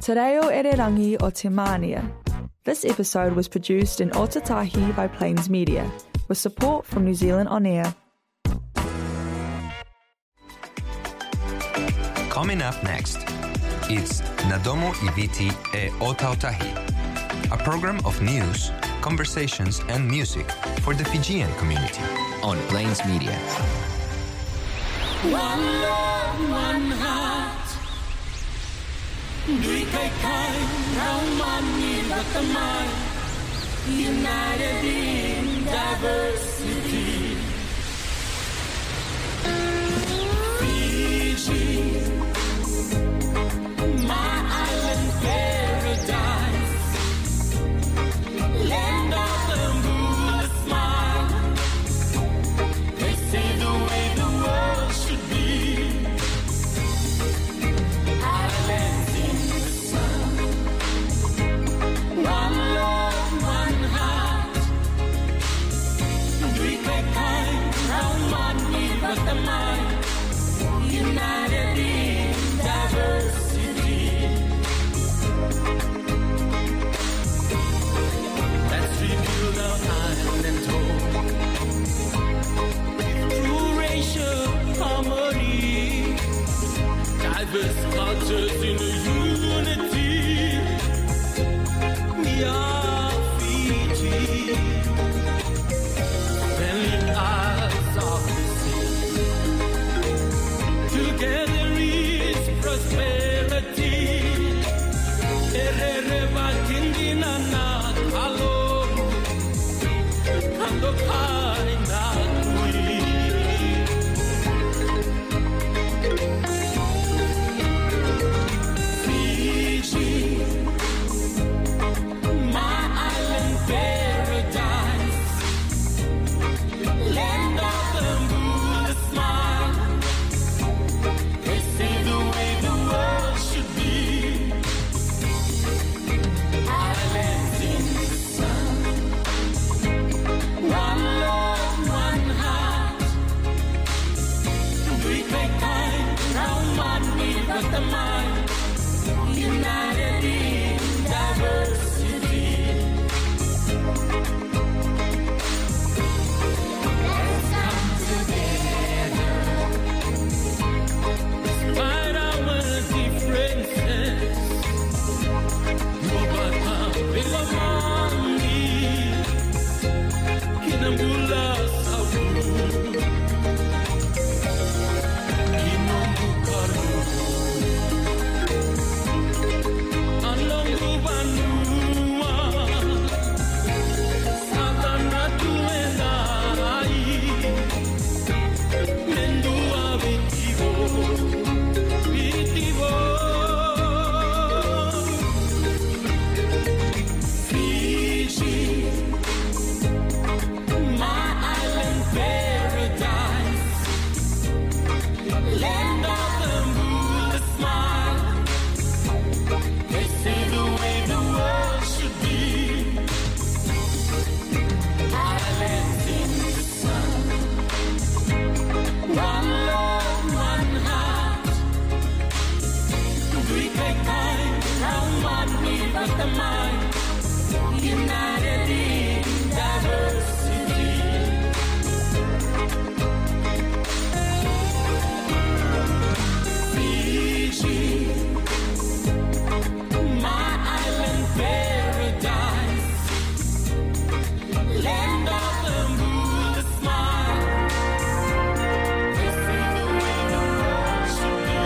Te reo Ererangi o Te Mānia. This episode was produced in Otatahi by Plains Media, with support from New Zealand On Air. Coming up next, it's Nadomo Iviti e Otautahi, a program of news, conversations and music for the Fijian community on Plains Media. One love, one heart. Dui kai kai, rau mani rakamai. United in diversity. Fiji, my island paradise. Land of the moonlit smile. They say the way the world should be. Islands in the sun. One love, one heart. Dui kai kai, rau mani rakamai. United in diversity. Let's rebuild our island and home. True racial harmony. Diverse cultures in unity. We are Fiji. Friendly eyes of the sea. Together is prosperity. Erereba kindina na kalo. Kando kai na kui. Fiji, my island paradise. Land of the moonlit smile. They say the way the world should be. Islands in the sun. One love, one heart. Dui kai kai, rau mani rakamai. United in diversity. Let's come together. Despite our differences, Mubata Bilamani, Kinambula Sabu, Kinombukaru, Alongu Banua, Satana Tuenai, Mendua Vitivo. Fiji, my island paradise. Land of the moonlit smile. They say the way the world should be. Islands in the sun. One love, one heart. Dui kai kai, rau mani rakamai. United in diversity. Fiji, my island paradise. Land of the moonlit smile. They say the way the world should be.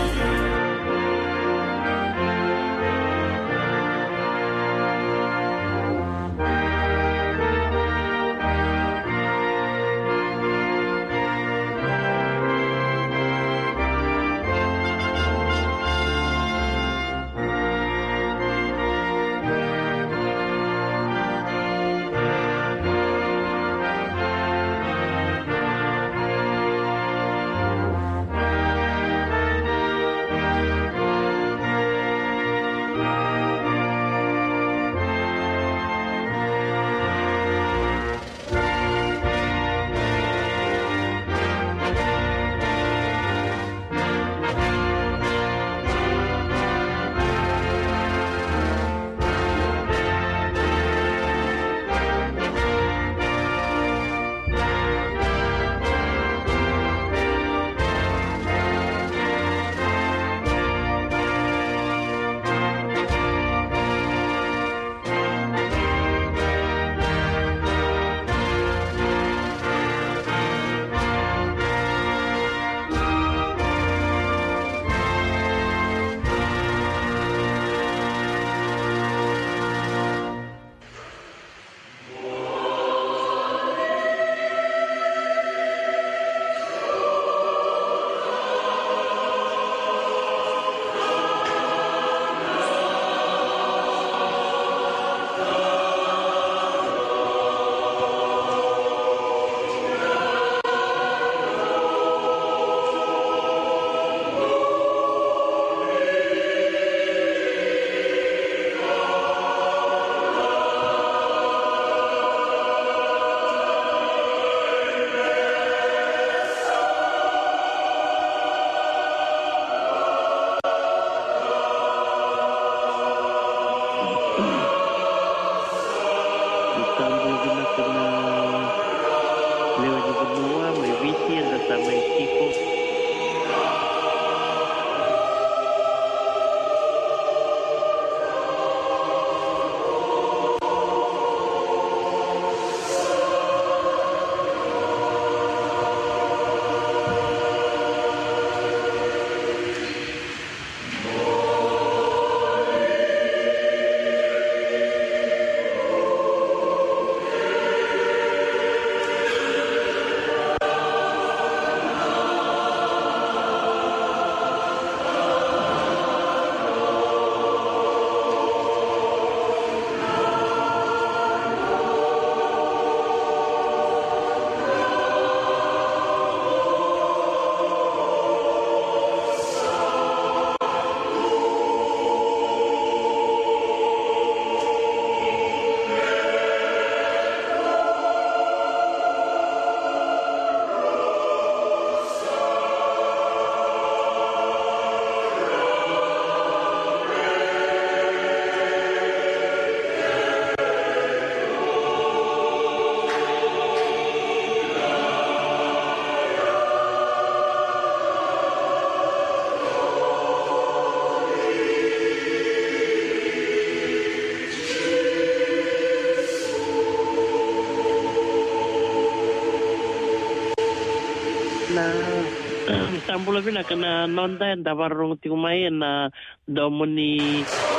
tambula vina kana nonda and davarong tikumai na domoni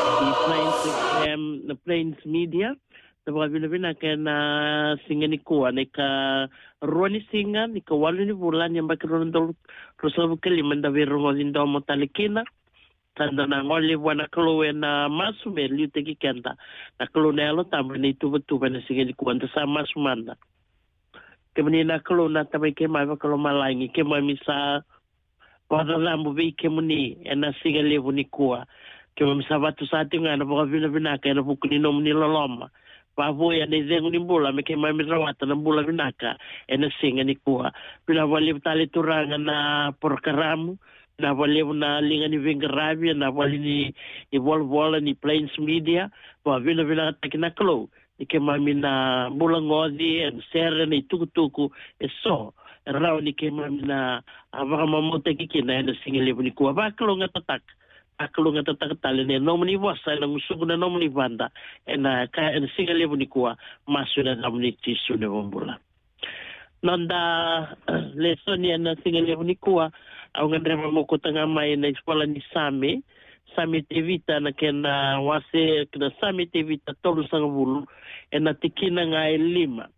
the Plains Media. Dabar vina kana singa ni kuwa nika ruani singa nika walu ni bulan yang bakiron dol rosabu kali manda virong domo talikina. Tanda na ngole wana kalo na masu me liu teki kenta na kalo nelo tambe ni tuba na singa ni kuwa sa masu manda. Kemani na kalo na tabai ke mai kalo malangi ke mai misa pada lambu be ke muni ena singa levu ni kuwa ke mai misa batu sati ngana boka vina ka na bukuni no muni loloma pa voya ne zengu ni bula me ke mai misa wata na bula vinaka ena singa ni kuwa pila wale tali turanga na porkaramu na wale na linga ni vingarabi na wale ni volvola ni Plains Media pa vina takina kalo Ike mami na bula ngodi and sere ni tuku so rao ni ke mami na avaka mamote kikina na singelevu ni kuwa bakalo nga tatak tali ne nomani wasa na musugu na nomani vanda na singelevu ni kuwa masu na namni tisu ne wombula nanda lesoni na singelevu ni kuwa au ngandrema moko tanga mai na escola ni Sami Tevita na kena wase kena Sami Tevita tolu sanga bulu ena tikina ngai lima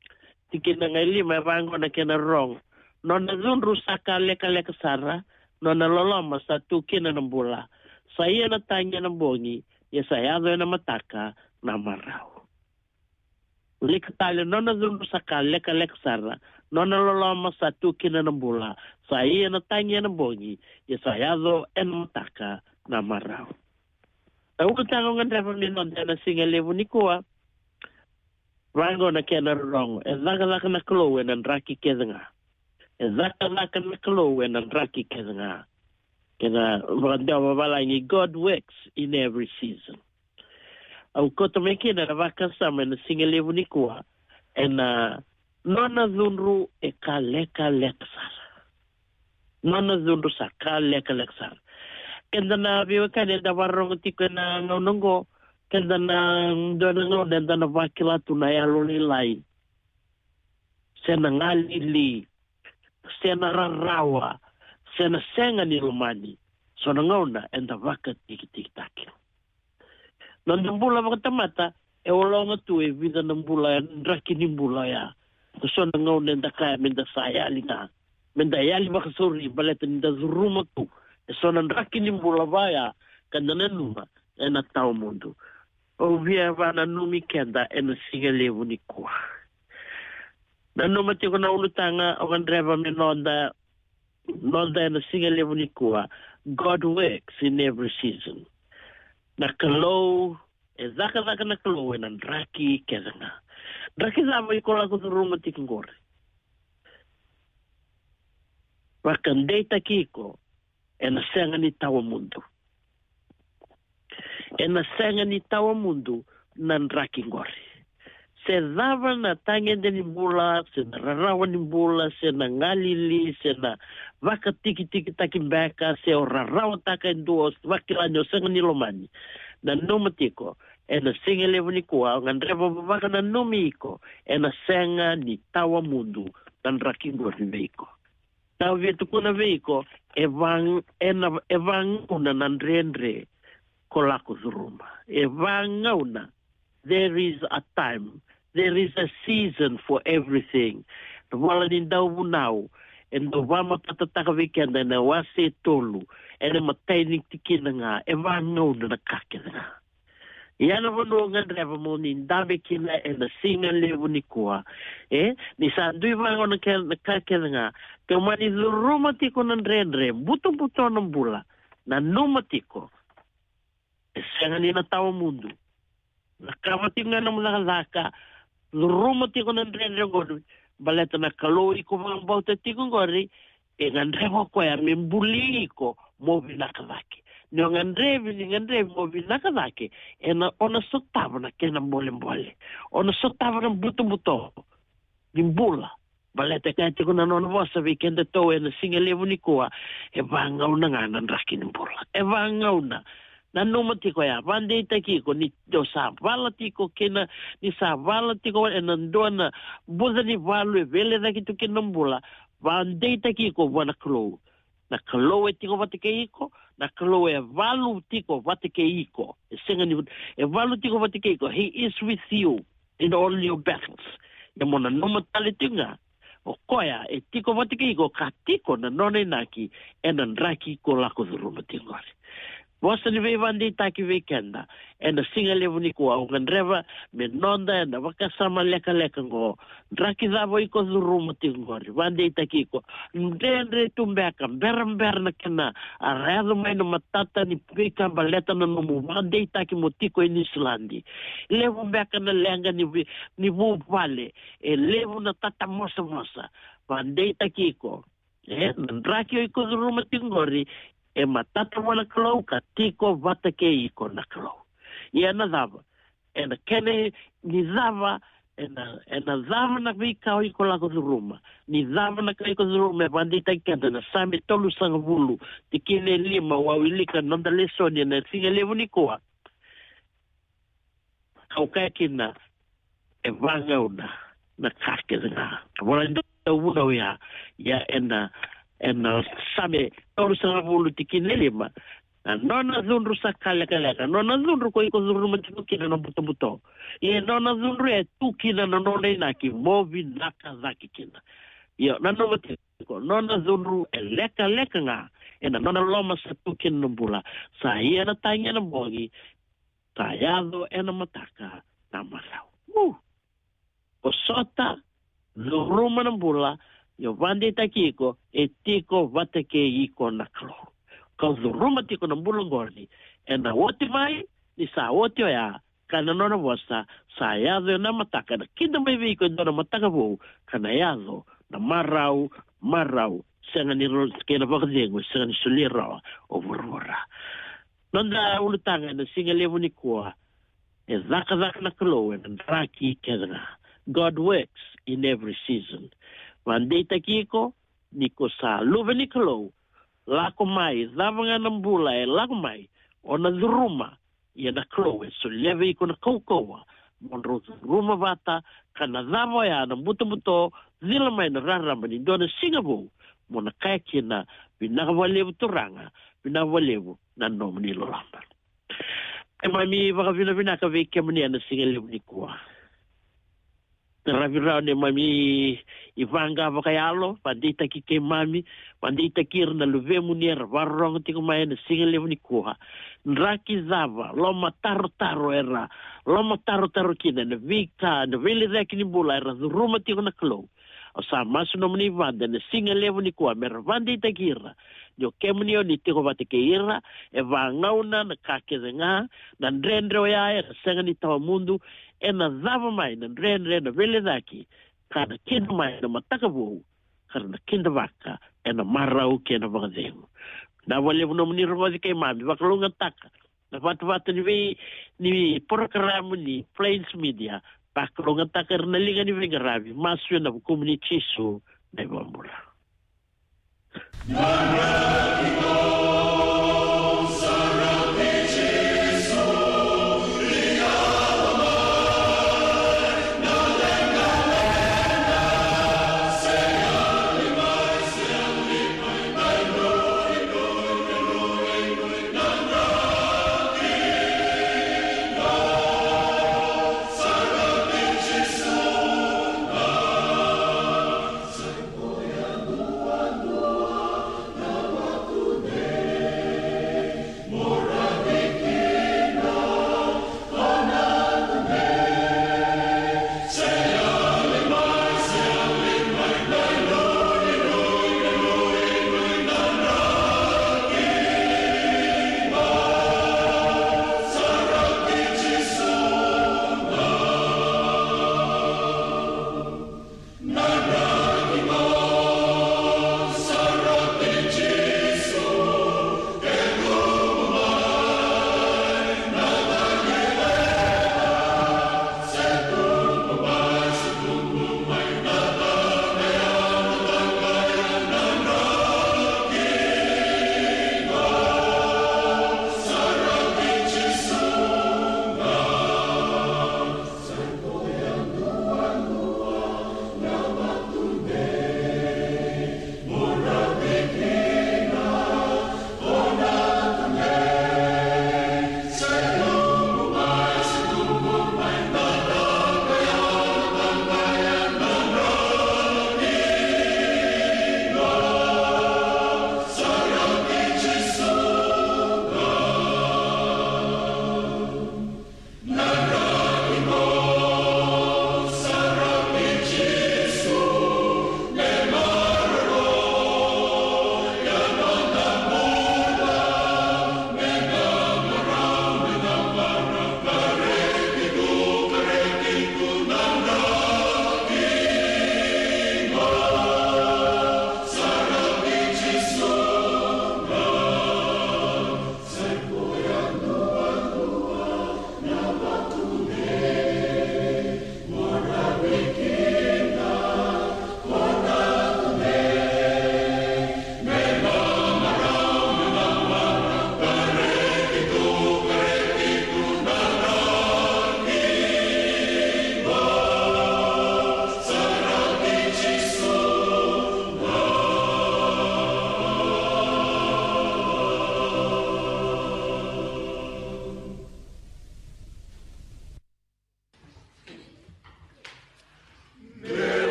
bango na kena rong nona zunru saka leka sara nona loloma satu kina nambula saya na tanya nambongi ya saya ado na mataka na marau leka tali nona zunru saka leka sara nona loloma satu kina nambula saya na tanya nambongi ya saya ado en mataka na marau. Au kutanga ngandava minonda na singelevu ni kuwa rango na kena rongo ezaka na klowe na ndraki kezenga ezaka na klowe na ndraki kezenga kena vandawa vala ni God works in every season. Au koto mekina na vaka sama na singelevu ni kuwa ena nona zunru e ka leka sara nona zunru sa ka leka sara kenda na biwa kane da warong tiko na ngongo kenda na dona ngoden na vakila tuna ya loni lai sena ngalili sena rarawa sena senga ni lumani so na ngona enda vaka tiki taki nambula mata e olonga tu e vida nambula ndraki nimbula ya so na ngona enda kaya menda saya linga menda yali bakasuri baleta nda zuruma tu so na ndraki ni mbula vaya kandana numa ena tau mundu o via vana numi kenda ena singelevu ni kuwa na numa tiko na ulutanga o kandreva mi nonda ena singelevu ni kuwa God works in every season na kalau zaka na kalau ena ndraki kezanga ndraki zama ikola kuturuma tiko ngore wakandeta kiko ena senga ni tawa mundu na ndraki ngori se dava na tangende ni bula se na rarawa ni bula se na ngalili se na vaka tiki taki beka se o rarawa taka nduo wakilanyo senga ni lomani na noma tiko ena singelevu ni kuwa ngandreva vaka na numi iko ena senga ni tawa mundu na ndraki ngori veiko na vietu kuna veiko evang una nandrendre kolako zuruma una there is a time there is a season for everything wala ni dawu now and the vama patataka weekend na wase tolu ene mataining tikina nga una na kakena yana vono ngandreva mo ni ndabe kina ena singa levu ni kuwa ni sandui vango na kakena nga kemani zuruma tiko nandrendre buto nambula na numa tiko senga ni na tawa mundu na kamatinga na mulaka zuruma tiko nandrendre ngodu baleta na kalori ko mbauta tiko ngori ngandreva ko ya membuli ko movi nakavake no ngandrevi movi nakavake ena ona sotava na kena mbole ona sotava na buto dimbula baleta kaya ko na nono vosa weekend to ena singelevu ni kuwa vanga una ngana ndraki nimbula vanga una na numa tiko ya vande takiko ni do sa vala tiko kena ni sa vala tiko ena ndona buza ni valu vele daki to kena mbula vande takiko wana klo na kalau e tiko vate ke iko, na kalau e valu tiko vate ke iko. E senga ni, e valu tiko vate ke iko. He is with you in all your battles. E mona noma tale tinga. O koia, e tiko vate ke iko, ka tiko na none naki, e na nraki ko lako dhuruma tingori. Wasa ni vei vandi taki weekenda, e na singa levu ni kua, o reva me nonda e na wakasama leka ngo, nraki dhavo iko dhuruma tingori, vandi taki iko, ndendre tumbeka, mbera na kena, a reado mai no matata ni pika baleta na nomu, vandi taki mo tiko in Islandi, levu mbeka na lenga ni vu vale, e levu na tata mosa, vandi taki iko, nraki o iko dhuruma tingori, e matata wana kalau ka tiko vata ke iko na kalau. Ia na dhava. E na kene ni dhava, e na dhava na vika o iko lako dhuruma. Ni dhava na ka iko dhuruma e vandita kenda na sami tolu sanga vulu. Ti kine lima wawilika nanda lesoni na singa levu ni koa. Kau kai kina e vanga una na kake zinga. Wana nda una wea ya ena same tolu sanga vulu tikinelima nona zunru sakaleka nona zunru ko iko zunru matiko kina na buto ye nona zunru e tukina na nona inaki movi naka zaki kina yo na nona tiko nona zunru e leka nga ena nona loma sa tukina na bula sa ye na tanya na bongi tayado ena mataka na marau o sota zuruma na bula yo vande takiko e tiko vate ke iko na klo. Kau zuruma tiko na mbulongorni. E na wote mai, ni sa wote o ya, kana nona wasa, sa yazo na mataka, na kinda mai viko na mataka vou, kana yazo na marau, senga ni kena wakazengo, senga ni sulira o vurvura. Nonda ulutanga na singa levu ni kua, e zaka na klo, e na raki kedana. God works in every season. Vandei takiko, niko sa luve ni kalau, lako mai, zavanga ng bula e lako mai, o na dhuruma, ia na kalau e so leve iko na kaukawa, monro dhuruma vata, kana dhavo ya na buto, zila mai na rarama ni doona Singapore, mo na kaya kina, binakawalevu turanga, binakawalevu na nomu ni lolamba. E mami, waka vinaka veke mani na Singalevu ni kuwa. Ravirao ne mami ivanga vakayalo pandita ki ke mami pandita kir na luve munier varrong tiko mai na singale ni kuha nraki zava loma taro era loma taro kina na vika na vele reki ni bula era ruma tiko na klo o sa masu no mni vanda na singale ni kuha mer vandita kira yo kemnio ni tiko vate ke ira e vangauna na kakezenga na ndrendre ya era senga ni tawa mundu e na zava mai na ndrendre na vele daki kana kinda mai na mataka vou kana kinda vaka e na marau ke na vakazengu na walevu no mni rovazi ke mami vakalunga taka na vatu ni programa ni Plains Media vakalunga taka na liga ni vengaravi masu na komunichisu na ivambula Aku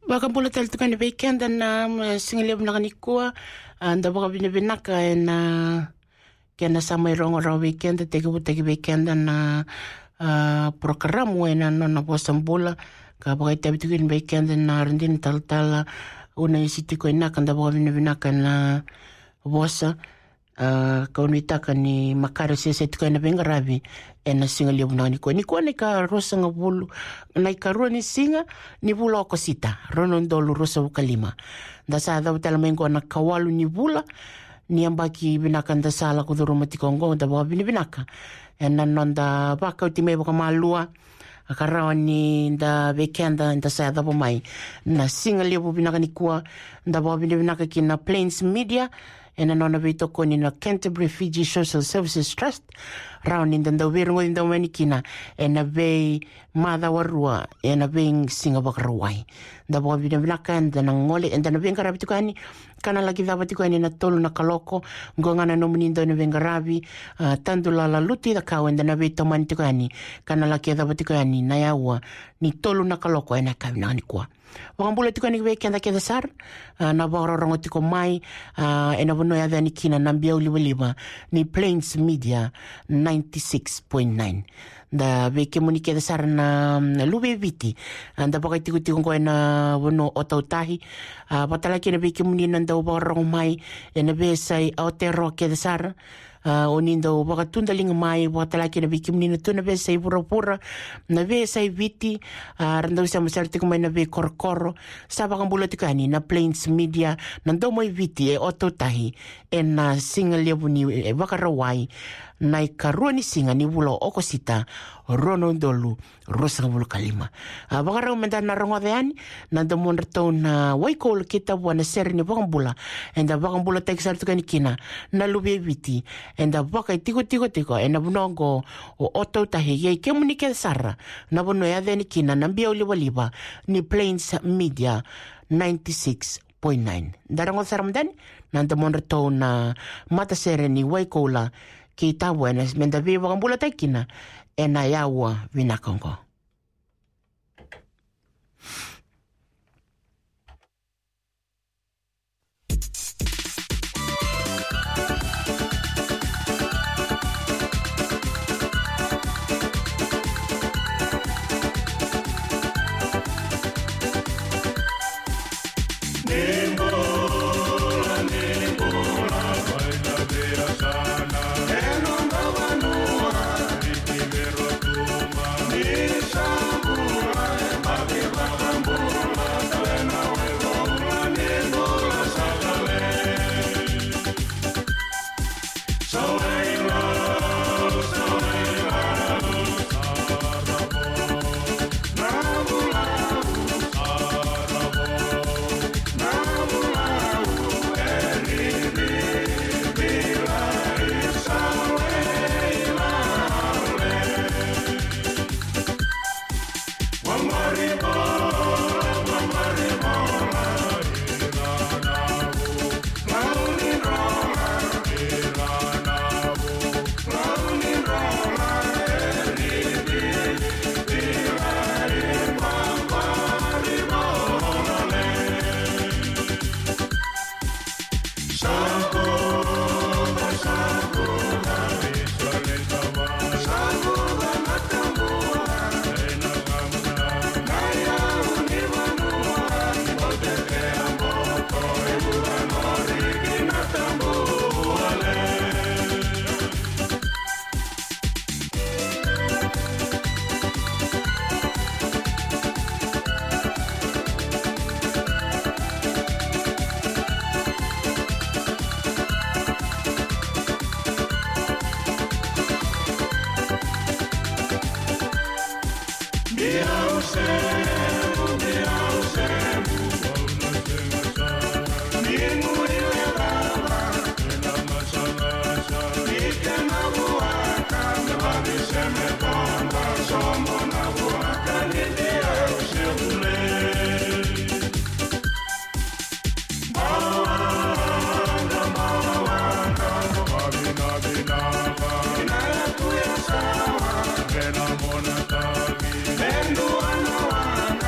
Wakapula tel tukani weekend na singile mnakanikua anda baka binaka na kena sama irongo ra weekend teki weekend na programu ena na posambula ka baka itabitukini weekend na rendin tal una isitiko ina kanda baka binaka na bosa kaunitaka ni makare sese tukana bengarabi ena singa liu mnakanikua nikua nika rosa ngabulu na ikarua ni singa ni bula okosita rono ndolu rosa ukalima ndasa adha utala mengo na kawalu ni bula ni ambaki binaka ndasala kudhuru matikongo ndaba binaka ena nonda baka utime baka malua akarawa ni nda weekenda ndasa adha pomai na singa liu binaka nikua ndaba binaka kina Plains Media ena nona veitoko ni na Canterbury Fiji Social Services Trust round in the wiringo in the manikina ena vei madha warua ena vei singa bakarawai da bo vina vinaka enda na ngole enda na venga rabi tukani kana lagi dhaba tukani na tolu na kaloko ngongana no mnindo na venga rabi tandula la luti da kau enda na vei tomani tukani kana lagi dhaba tukani na yawa ni tolu na kaloko ena kawina ni kwa wakambula tukani weekenda keda sar na bakarongo tiko mai ena vono ya dhani kina nambia uliwaliwa ni Plains Media 96.9 da veke munike da sar na lube viti anda baka tiku ko na wono otautahi batala kina veke munina nda ubarong mai ena besai autero ke da sar onindo baka tundaling mai batala kina veke munina tuna besai pura na besai viti randa usa masarti ko mai na ve korkoro sa baka mbulatikani na Plains Media nando mai viti e otautahi ena singa lebuni baka rawai na ikarua ni singa ni bula okosita rono ndolu rosa bulu kalima bakara umenda na rongo deani na ndamon reto na waikol kita wana seri ni bakambula enda bakambula teksar tukani kina na lube viti enda baka tiko enda bunongo o oto tahe ye kemunike sarra na bono ya deni kina na mbia uliwaliba ni Plains Media 96.9 darango saramdani na ndamon reto na mata seri ni waikola kita buenas menda viva kambula tekina ena yawa vinakongo. Mona Tavi, Mendo Anawana.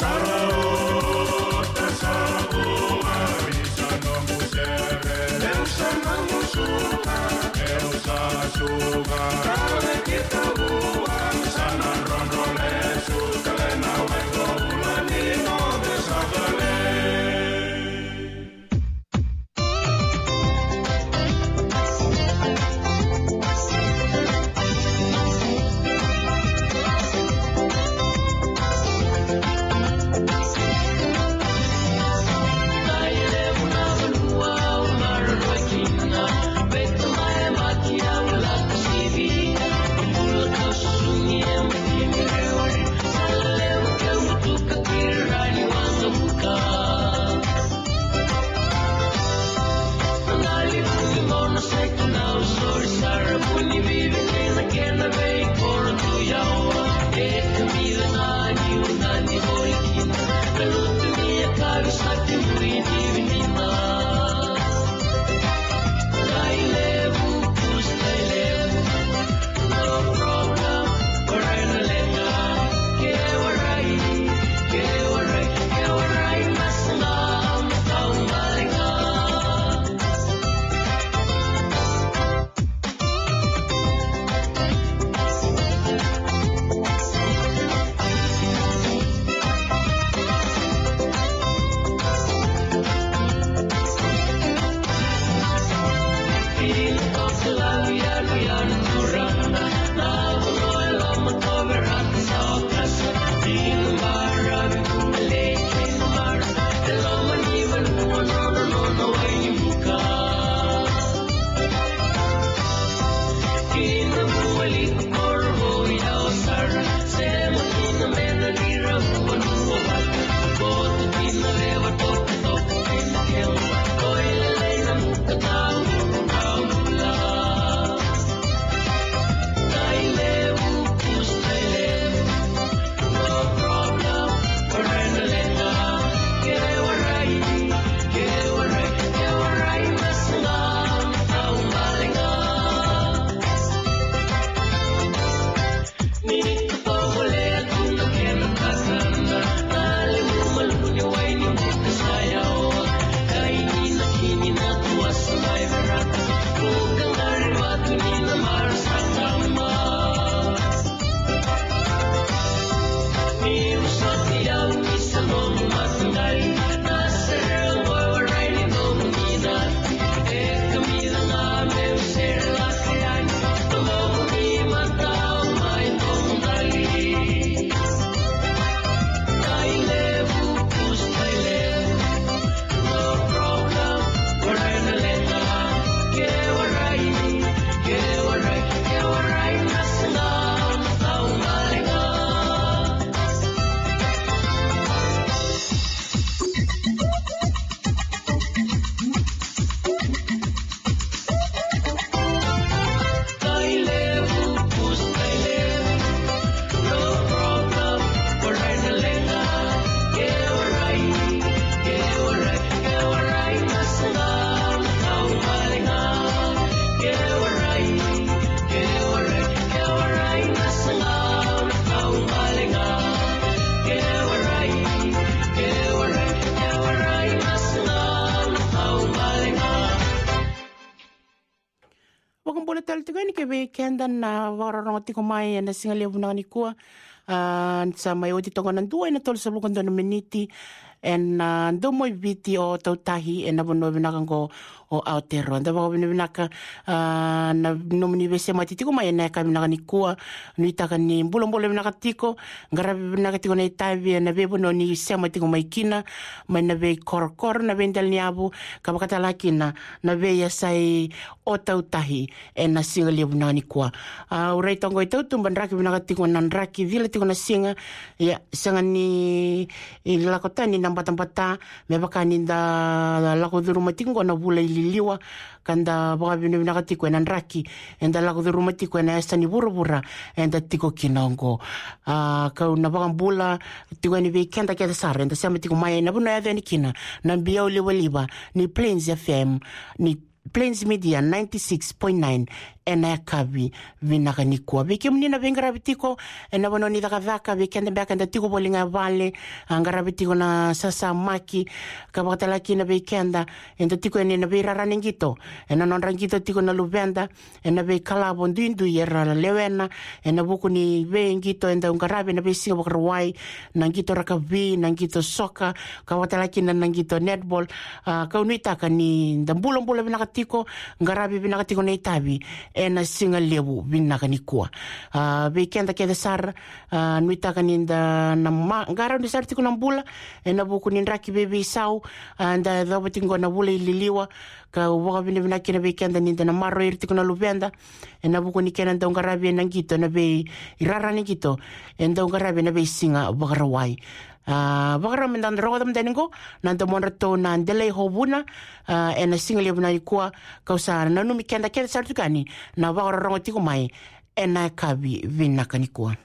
Kenda na wararong tiko mai na singalia bunang ni kua sa may oti tonga ng duay na tol sa bukong doon miniti en do mo viti o tautahi en nabuno binakang ko o outero anda ba binaka na nomini bese matitiko mai na kami nakanikua nuita kan ni bulong-bulong nakatiko ngarabi nakatiko na itabi na bebo no ni sema tiko mai kina mai na be kor na bendal ni abu kabakata lakina na be ya sai o tautahi en na singalia bunanikua urai tongo itu tumban raki binakatiko nan raki vile tiko na singa ya sangani ilakotani nambata me bakani da lako durumatingo na bula ililiwa kanda baka binakatiko nan raki enda lako durumatiko na estani burubura enda tiko kinongo kau na baka bula tiko ni be kenda keda sare enda sama tiko mai na buna ya ni kina na biya uliwa ni Plains FM ni Plains Media 96.9 ena kavi vinaka nikua. Veke mnina vengaravitiko ena wanoni dhaka vekende mbaka ndatiko bolinga vale ngaravitiko na sasa maki kabatalaki na vekenda ndatiko ena veirarani ngito ena nonrangito tiko na luvenda ena ve kalabo ndindu yera lewena ena buku ni ve ngito enda ngarabe na ve singa bakarwai na ngito rakavi na ngito soka kabatalaki na ngito netball kaunuitaka ni ndambulambula vinakatiko ngarabe vinakatiko na itavi ena singa levu vinaka nikua vekenda keda sar nuitaka ninda na ngara ni sar tiko na mbula ena buku ni ndraki bebe sau nda dhabatingo na bula ililiwa ka waka vina kena vekenda ninda na maro tiko na luvenda ena buku ni kena nda ngarabe na ngito na ve irara ni ngito enda ngarabe na ve singa bakarawai Bakara mendan roda mendaningo nanda monrato na ndele hobuna ena single buna ikua kausa na numi kenda kenda sartukani na bakara rongo tiko mai ena kabi vinakanikua.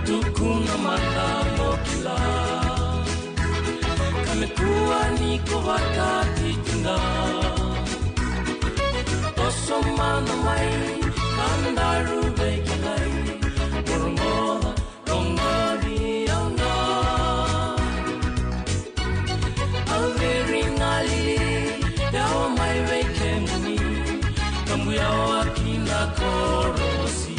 tukuna manda mokila kamekua niko wakati tunda tosomana mai kandaru bekilai mormoda rongari auna alveri ngali yao mai wekemuni kamu yao akina korosi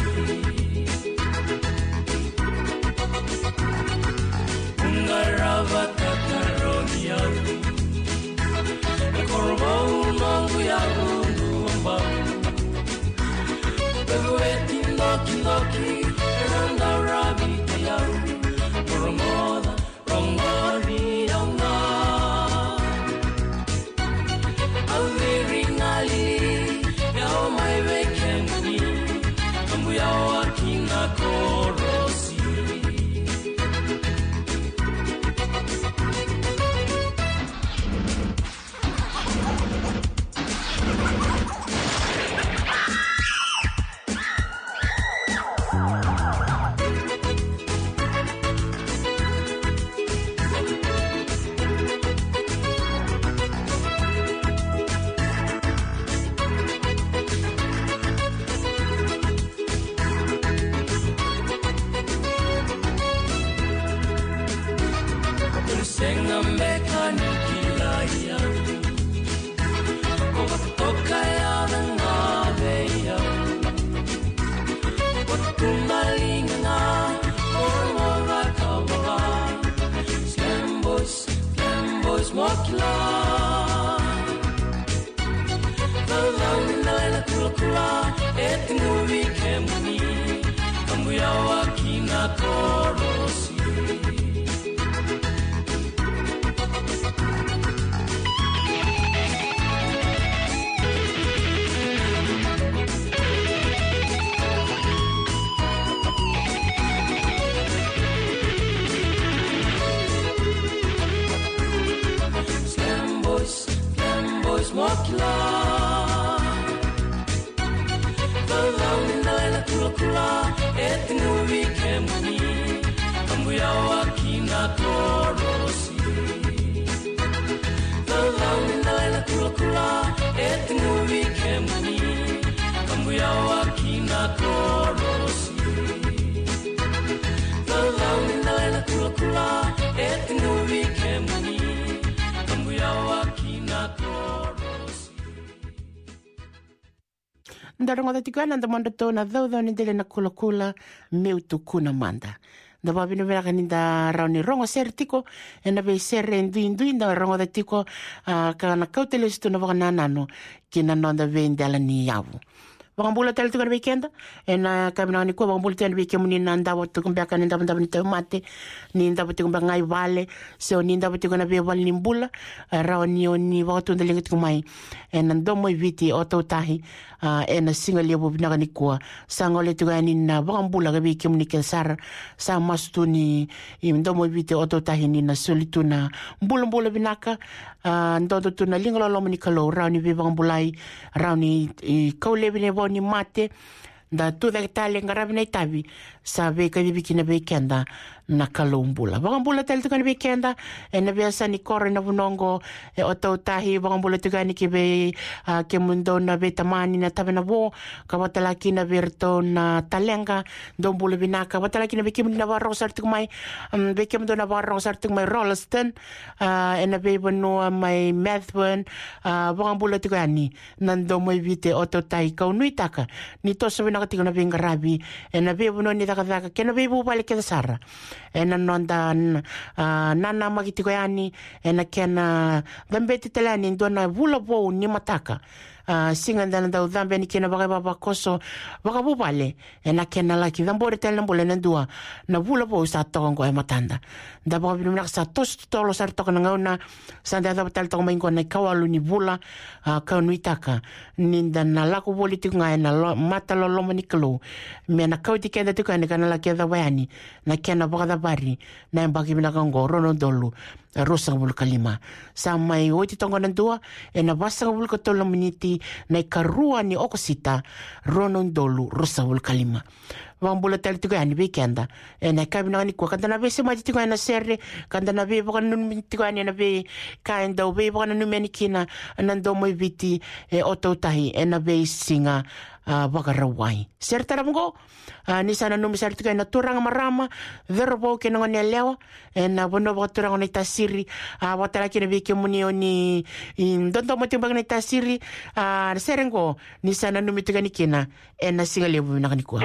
ungarava tataroni yangu korbo unongu yangu Bebueti noki noki Randa rabita yau Moromoda Rongori yauna Alviri ngali Yao mai wekemuni Kambu yao akina korosi Ndarongo da tikana nda manda tona dhau ni dele na kula kula meu tukuna manda. Nda wabino vera ninda rauni rongo ser tiko e na bei ser ndui nda rongo da tiko ka na kautele stu na waka nano ki na nonda vende ala ni yavu. Wakambula tele tuka na weekenda e na kabina ni kua wakambula tele weekend muni na ndawa tukumbeka ni ndawa ni tau mate ni ndawa tukumbeka ngai wale seo ni ndawa tukumbeka na vea wale ni mbula rawa ni o ni wakatunda linga tukumai e na ndomo i viti o tautahi e na singa liabu binaka ni kua sanga ole tuka ni na wakambula ka weekend muni kensara sa mastu ni ndomo i viti o tautahi ni na solitu na mbula binaka ndondo tu na linga lolomo ni kalo rawa ni vea wakambulai rawa ni kaulebi ne ni mate da tu da tale ngarabi na itabi sa ve ka bibi kina weekenda na kalombula wakambula tele tukani weekenda e na biasa ni kore na vunongo e otautahi wakambula tukani ki be ke mundo na be tamani na tabe na wo ka watala kina verto na talenga dombula binaka watala kina be kimu na warro sartuk mai be kimu na warro sartuk mai Rolleston e na be bono mai Methven wakambula tukani nando mo vite otautahi ka unuitaka ni toso binaka tikona be ngarabi e na be bono ni taka kena be bu bale ke sara e na nonda nana magitiko yani e na kena dambeti telani ndona vula bo ni mataka singa ndana da udambe ni kena baba koso baka bu bale e na kena laki dambore telna bole ndua na vula bo sa tongo e matanda da baba binu na sa tos tolo sar toka ngauna sa da tal to maingo na kawalu ni vula ka nuitaka ninda na lako politiku ngai na mata lolomo ni klo me na kauti kenda tuka ni kana la keda wani na kena baka bari na mbaki bina kango rono dolu rosa bul kalima sa mai oti tongo na dua e na basa bul ko tolo miniti na karua ni okosita rono dolu rosa bul kalima wambula tali tuku ani weekenda na kabina ni kwa kanda na be se mai tuku na serre kanda na be baka nun tuku ani na be kainda o be baka nu menikina na ndo mo viti o tautahi na be singa wakarawai serta ramungo ni sana numi sari tuku na turanga marama verbo ke ngoni lewa na bono baka turanga ni tasiri watala kina be ke muni oni ndondo mo timbang ni tasiri serengo ni sana numi tuku ni kina na singa lebu na kanikua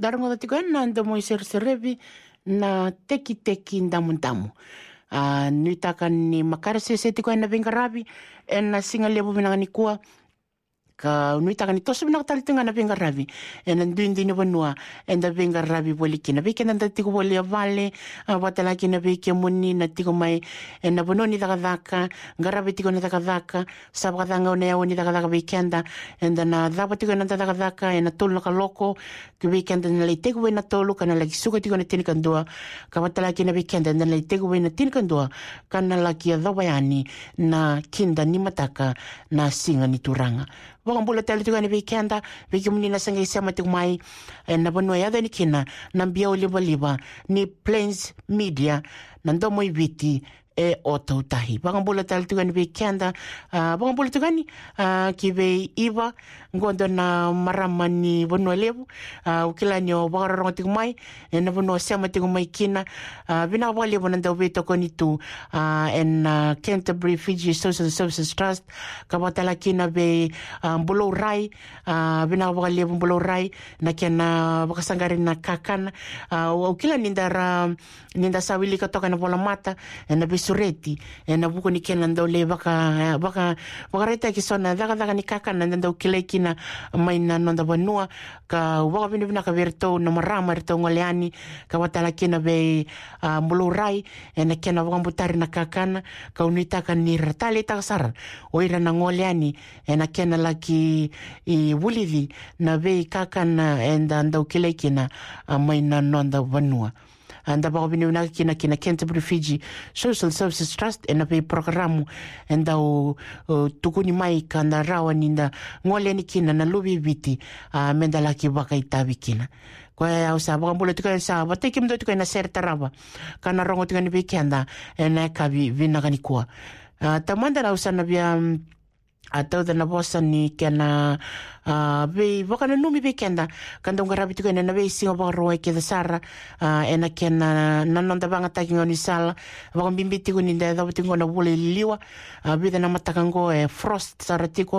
darango da tiko ena anda mo serevi na teki ndamu. Nui taka ni makara se tiko ena venga ravi ena singa lebu vinanga ni kua ka nui taka ni tosu vinanga talitunga na venga ravi ena nduindini vanua enda venga ravi bolikina veke nanda tiko boli avale watalaki na veke muni na tiko mai ena vanoni daka ngaravi tiko na daka sabakadanga one ya oni daka vekenda enda na dhapa tiko na daka ena tolu na kaloko ki vekenda na lei teko na tolu kana laki suka tiko na tinikandua ka watalaki na vekenda enda na lei teko na tinikandua kana laki a dhawayani na kinda ni mataka na singa ni turanga Wakambula tali tuka ni vekenda veki muni na sanga isama tiku mai na vanua yadha ni kina na mbia uliba ni Plains Media na ndomo iviti o tautahi. Wakambula tali tuka ni vekenda wakambula tuka ni kive iwa ngondo na marama ni vanua levu ukila ni o wakaroronga tiku mai na vanua sama tiku mai kina vina walevu na ndau vetoko ni tu Canterbury Fiji Social Services Trust kabatala kina ve Mbolo Rai vina wakalevu Mbolo Rai na kena wakasangari na kakana ukila ninda sawili katoka na vola mata na bisureti na buko ni kena ndole wakareta kisona daga ni kakana nda ukila kina maina nonda vanua ka waka vina ka verto na marama verto ngoleani kabatala kina ve Mbolo Rai na kena wakambutari na kakana ka unitaka ni ratali takasara oira na ngoleani na kena laki i wulivi na vei kakana enda ndau kilekina maina nonda vanua anda bako bini kina Canterbury Fiji Social Services Trust ena vei programu enda tukuni mai kanda rawa ninda ngoleani kina na lubi viti menda laki waka itavi kina kwa au sa wakambula tuka sa wateki mdo tuka ina seri tarava kana rongo tuka ni vikenda ena kavi vina kanikua tamanda na usana vya atau dana bosa ni kena ve wakana numi vikenda kanda ungarabi tuka ina ve singa wakaroa ke sara ena kena nanonda vanga takingo ni sala wakambimbi tiku ninda edha watingo na wule liwa vida na matakango frost saratiko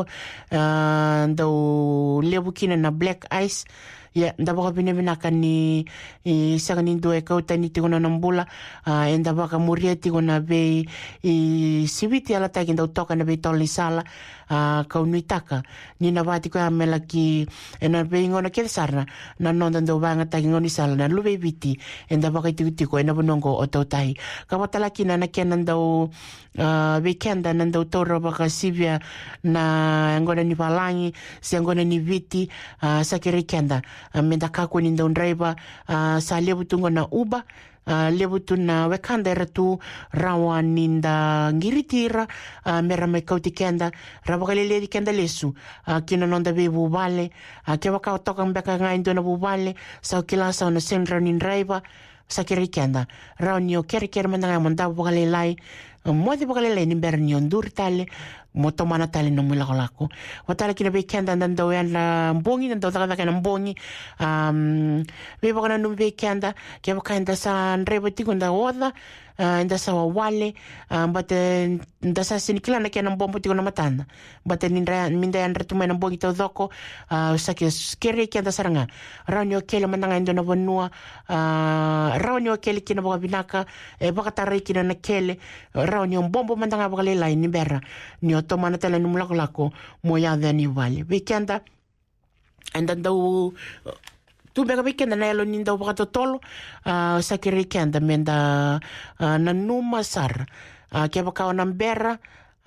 ndau lebu kina na black ice ya ndabaka binaka ni saka ni ndo kauta ni tigona nambula enda baka muria tigona be sibiti ala taki ndo toka na be toli sala ka unuitaka ni na vati ko amela ki ena be ngona ke sarna na nonda ndo banga taki ngoni sala na lube biti enda baka tiko ena bonongo ototai ka watala kina na kena ndo weekenda na ndo toro baka sivia na ngona ni palangi si ngona ni viti sakiri kenda menda kako ni ndo driver sa lebu tungo na uba lebu tu na wekanda ratu rawa ninda ngiritira mera me kauti kenda rabakalele di kenda lesu kina nonda be bubale ke waka toka mbeka ngai ndo na bubale sa kila sa na sendra ni driver sa kiri kenda rawa ni o kere menda ngai monda bakalelai modi bakalelai ni ber ni ondur tale moto mana tali no mula kolako watala kina be kenda ndando ya mbongi ndando taka na mbongi be bakana no be kenda ke bakanda sa ndrebo tikunda oda nda sa wale bate nda sa sinikila na kena mbombo tikuna matanda bate ninda minda ya ndretu mena mbongi to doko sake skere kenda saranga raunyo kele mandanga ndo na vanua raunyo kele kina baka binaka bakatara kina na kele raunyo mbombo mandanga bakalelai ni bera ni tomana tele no mulako mo ya dani vale weekenda and then tu bega weekenda na elo ninda baka tolo sakiri weekenda menda na numa sar ke baka ona mbera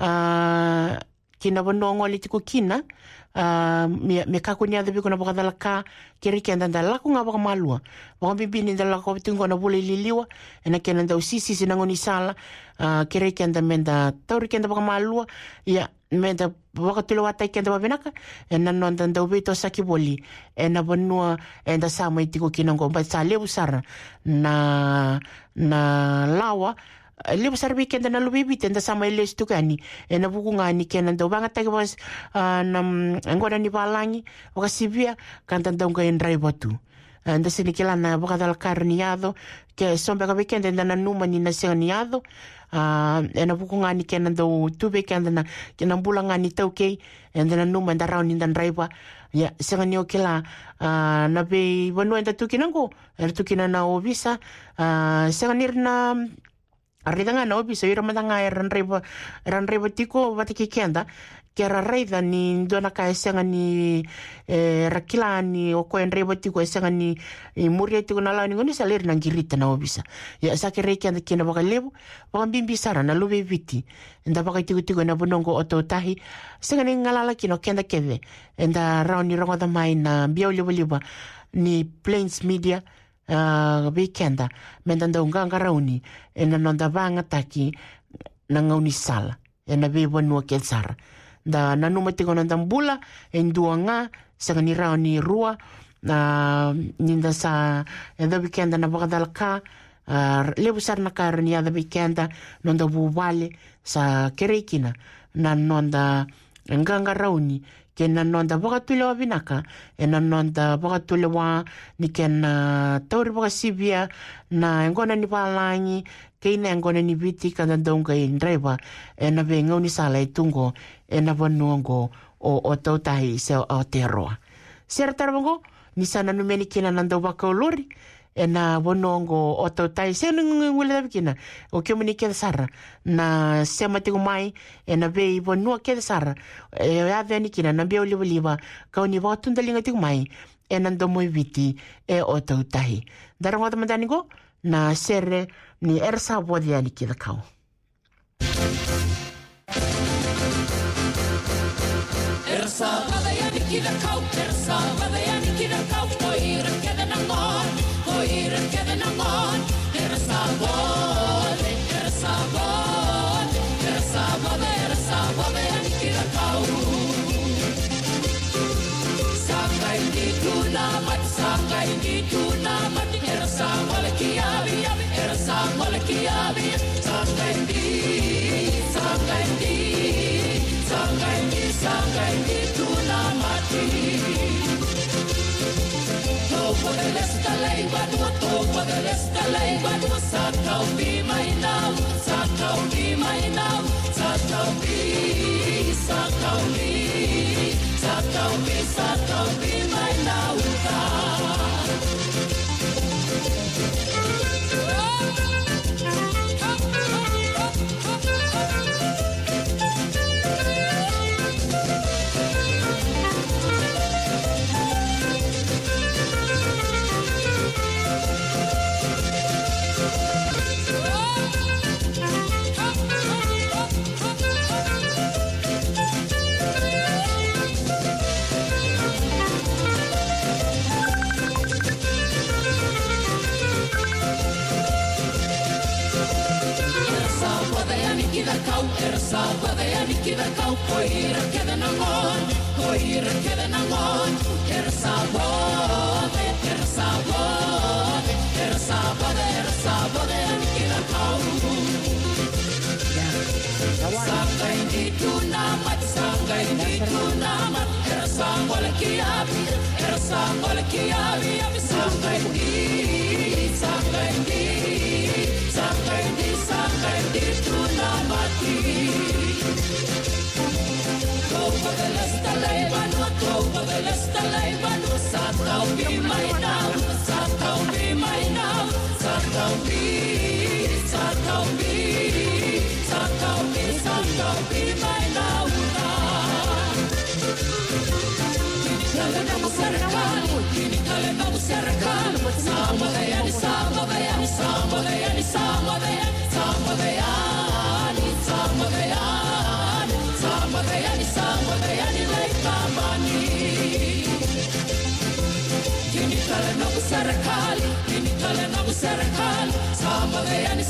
kina bonongo litiko kina me kakunya de biko na baka dalaka kiri kenda ndala ku nga baka malua baka bibini ndala ko tingo na bule liliwa ena kena nda usisi sinangoni sala kiri kenda menda tauri kenda baka malua ya menda baka tulo wata kenda babenaka ena nonda nda ubito sakiboli ena bonua enda sama itiko kina ngomba sa lebu sara na lawa lebu sara weekend na lubibi tenda sama iles tukani ena buku ngani kena ndo banga tagi was na ngona ni balangi wakasivia kanta ndo ngai driver tu nda sinikila na bakadal karniado ke sombe ka weekend nda na numa ni na seniado ena buku ngani kena do tube kenda na kena bula ngani tau kei nda na numa nda rau ni nda raiba ya sengani okila na be wanu nda tukina ko tukina na obisa sengani na aridanga na obisa ira madanga ran reba tiko watiki kenda kera reida ni dona ka esenga ni rakila ni o ko enreba tiko esenga ni muria tiko na lani ngoni salir na ngirita na obisa ya sakere kenda kina baka lebu baka bimbi sara na lube viti nda baka tiko na bonongo ototahi senga ni ngalala kino kenda keve nda rauni rongo da mai na biau liba ni Plains Media weekenda mendanda unganga rauni ena nonda vanga taki na ngauni sala ena bebo no kelsara da nanuma tiko nanda mbula endua nga sanga ni rauni rua ninda sa enda weekenda na bakadalka lebu sar na karni ada weekenda nonda bubale sa kerekina na nonda nganga rauni kena nonda bakatule wa binaka ena nonda bakatule wa ni kena tauri bakasibia na ngona ni balangi keina ngona ni biti kana donga indreva ena venga ni sala itungo ena vanongo o tautahi se o teroa ser tarbango ni sana numeni kena nanda bakolori ena vonongo o tautai se ngule kina o kemuni ke sara na semati mai ena vei vonua ke sara ya veni kina na bia oliva ka ni va tundalinga ti mai ena ndo moi viti o tautai darango tamandani go na sere ni ersa wodiani ki kau ersa wodiani ki kau ersa wodiani ki kau koira kedana mon koira kedana mon ersa wodiani ki kau sakai di tuna mat ersa wodiani sakai di tuna mati topo de lesta leiva no sakau bi mai now sakau bi mai now ersa wadiani ki kau koira kedana mon ersa wadiani ki kau sakai di tuna mat ersa wala ki abi sakai di tuna mati topo de lesta leiva no sakau bi mai now sakau bi mai now Kini na serikali sama dayani leikamani Kini kale na serikali sama dayani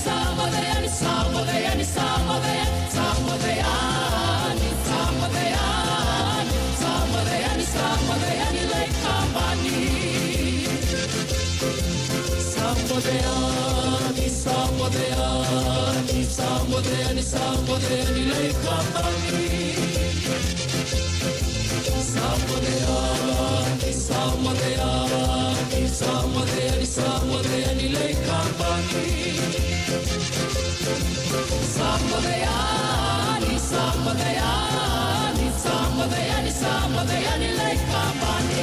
leikamani Samodeani leikamani Samodeani Sambani, Sambagayani, Sambagayani, Sambagayani, Sambagayani, like Kabani.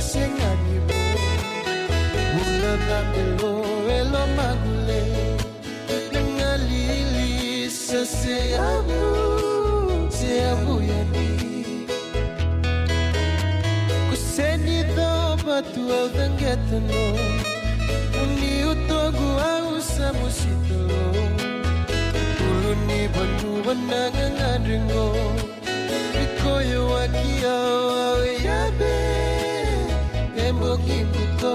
sengani bo Mula nambelo elo magule Nengalili seabu yani Kuseni do batu au dengetano Uni utogu au samusito Uluni bandu banangang adringo Ikoyo wakia au yabe Embo kimbuto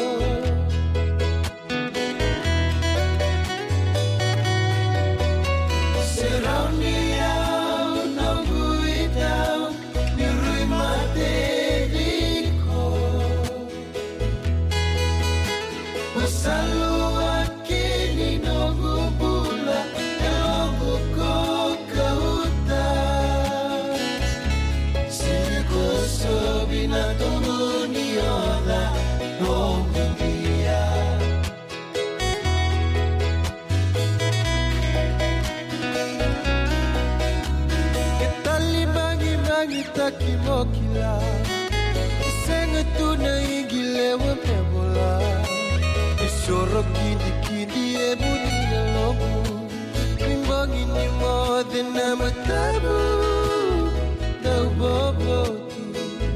Takimokila Senga tuna ingile wapebola Isoro kindi ebuni galogu Rimbangi ni mode na matabu Na ubobo tu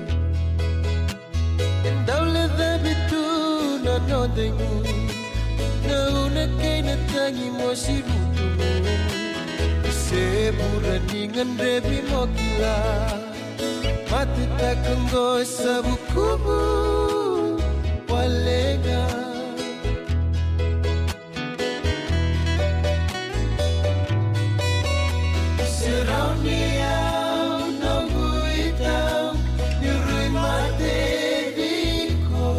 Endaule dhabitu na nodengu Na unakay na tangi mo sirutu Sebura ningan rebi mokila Matita kanggo sa bukumu walenga Surround me out, no buitaw Niru'y matediko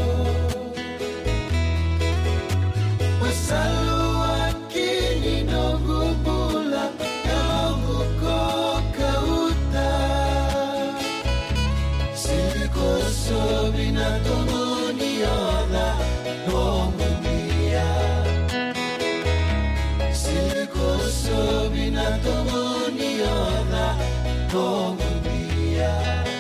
Masaluan kini no gubula Yaongu ko kauta So binatomo ni oda Tomunia Silikoso binatomo ni oda Tomunia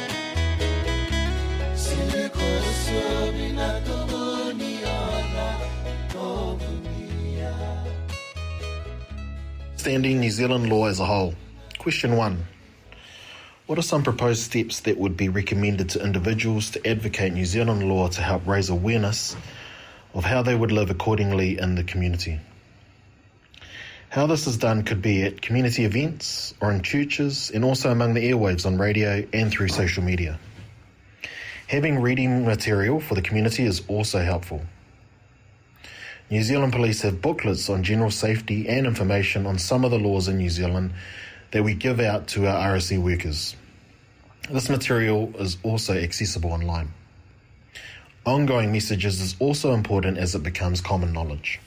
Silikoso binatomo ni oda Tomunia. Understanding New Zealand law as a whole. Question 1. What are some proposed steps that would be recommended to individuals to advocate New Zealand law to help raise awareness of how they would live accordingly in the community? How this is done could be at community events or in churches and also among the airwaves on radio and through social media. Having reading material for the community is also helpful. New Zealand Police have booklets on general safety and information on some of the laws in New Zealand that we give out to our RSE workers. This material is also accessible online. Ongoing messages is also important as it becomes common knowledge.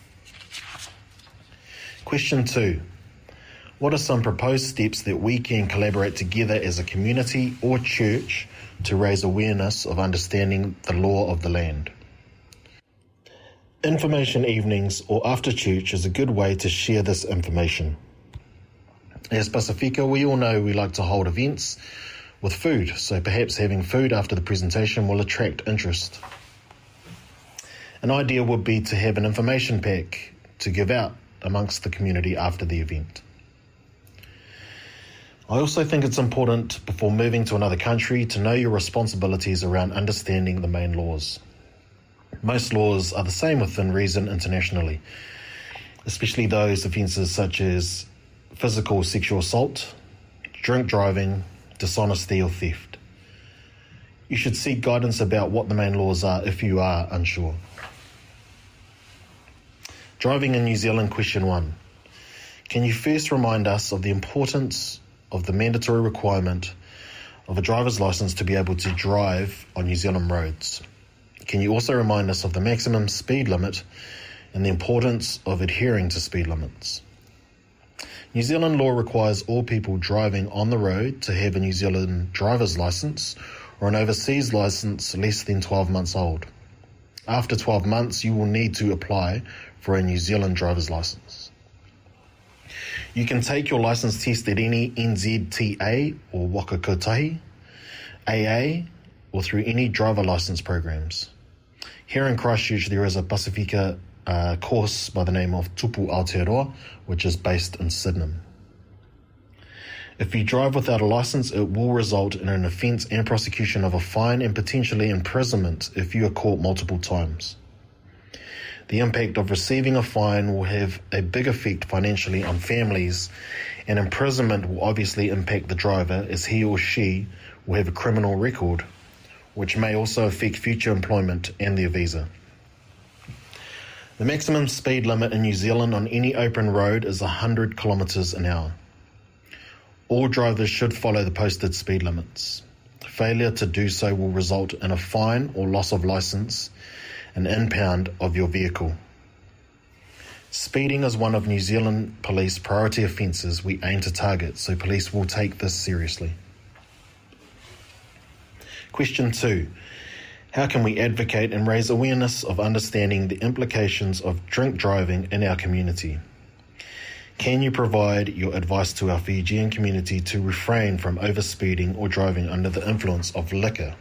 Question 2. What are some proposed steps that we can collaborate together as a community or church to raise awareness of understanding the law of the land? Information evenings or after church is a good way to share this information. As Pasifika, we all know we like to hold events with food, so perhaps having food after the presentation will attract interest. An idea would be to have an information pack to give out amongst the community after the event. I also think it's important before moving to another country to know your responsibilities around understanding the main laws. Most laws are the same within reason internationally, especially those offences such as physical or sexual assault, drink driving, dishonesty or theft. You should seek guidance about what the main laws are if you are unsure. Driving in New Zealand, question 1. Can you first remind us of the importance of the mandatory requirement of a driver's licence to be able to drive on New Zealand roads? Can you also remind us of the maximum speed limit and the importance of adhering to speed limits? New Zealand law requires all people driving on the road to have a New Zealand driver's licence or an overseas licence less than 12 months old. After 12 months, you will need to apply for a New Zealand driver's licence. You can take your licence test at any NZTA or Waka Kotahi, AA, or through any driver license programs. Here in Christchurch, there is a Pasifika course by the name of Tupu Aotearoa, which is based in Sydenham. If you drive without a license, it will result in an offence and prosecution of a fine and potentially imprisonment if you are caught multiple times. The impact of receiving a fine will have a big effect financially on families, and imprisonment will obviously impact the driver as he or she will have a criminal record, which may also affect future employment and their visa. The maximum speed limit in New Zealand on any open road is 100 kilometres an hour. All drivers should follow the posted speed limits. Failure to do so will result in a fine or loss of licence, an impound of your vehicle. Speeding is one of New Zealand Police priority offences we aim to target, so police will take this seriously. Question 2. How can we advocate and raise awareness of understanding the implications of drink driving in our community? Can you provide your advice to our Fijian community to refrain from overspeeding or driving under the influence of liquor?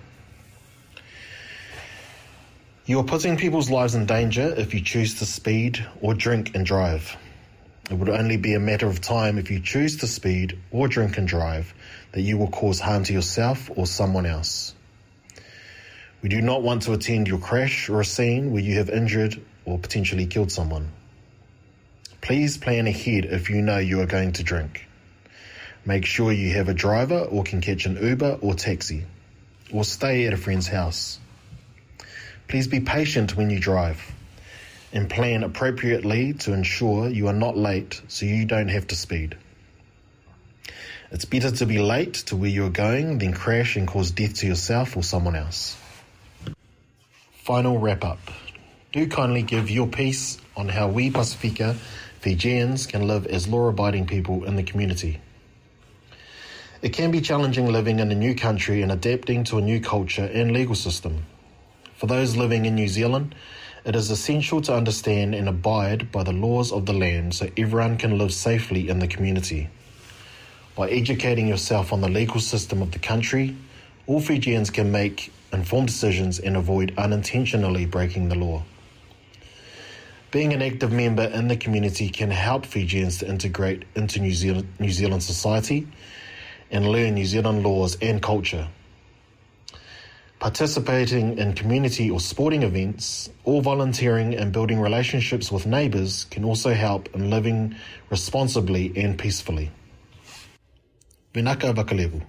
You are putting people's lives in danger if you choose to speed or drink and drive. It would only be a matter of time if you choose to speed or drink and drive that you will cause harm to yourself or someone else. We do not want to attend your crash or a scene where you have injured or potentially killed someone. Please plan ahead if you know you are going to drink. Make sure you have a driver or can catch an Uber or taxi, or stay at a friend's house. Please be patient when you drive and plan appropriately to ensure you are not late so you don't have to speed. It's better to be late to where you are going than crash and cause death to yourself or someone else. Final wrap-up. Do kindly give your piece on how we Pasifika Fijians can live as law-abiding people in the community. It can be challenging living in a new country and adapting to a new culture and legal system. For those living in New Zealand, it is essential to understand and abide by the laws of the land so everyone can live safely in the community. By educating yourself on the legal system of the country, all Fijians can make informed decisions and avoid unintentionally breaking the law. Being an active member in the community can help Fijians to integrate into New Zealand society and learn New Zealand laws and culture. Participating in community or sporting events, or volunteering and building relationships with neighbours can also help in living responsibly and peacefully. Vinaka Vakalevu.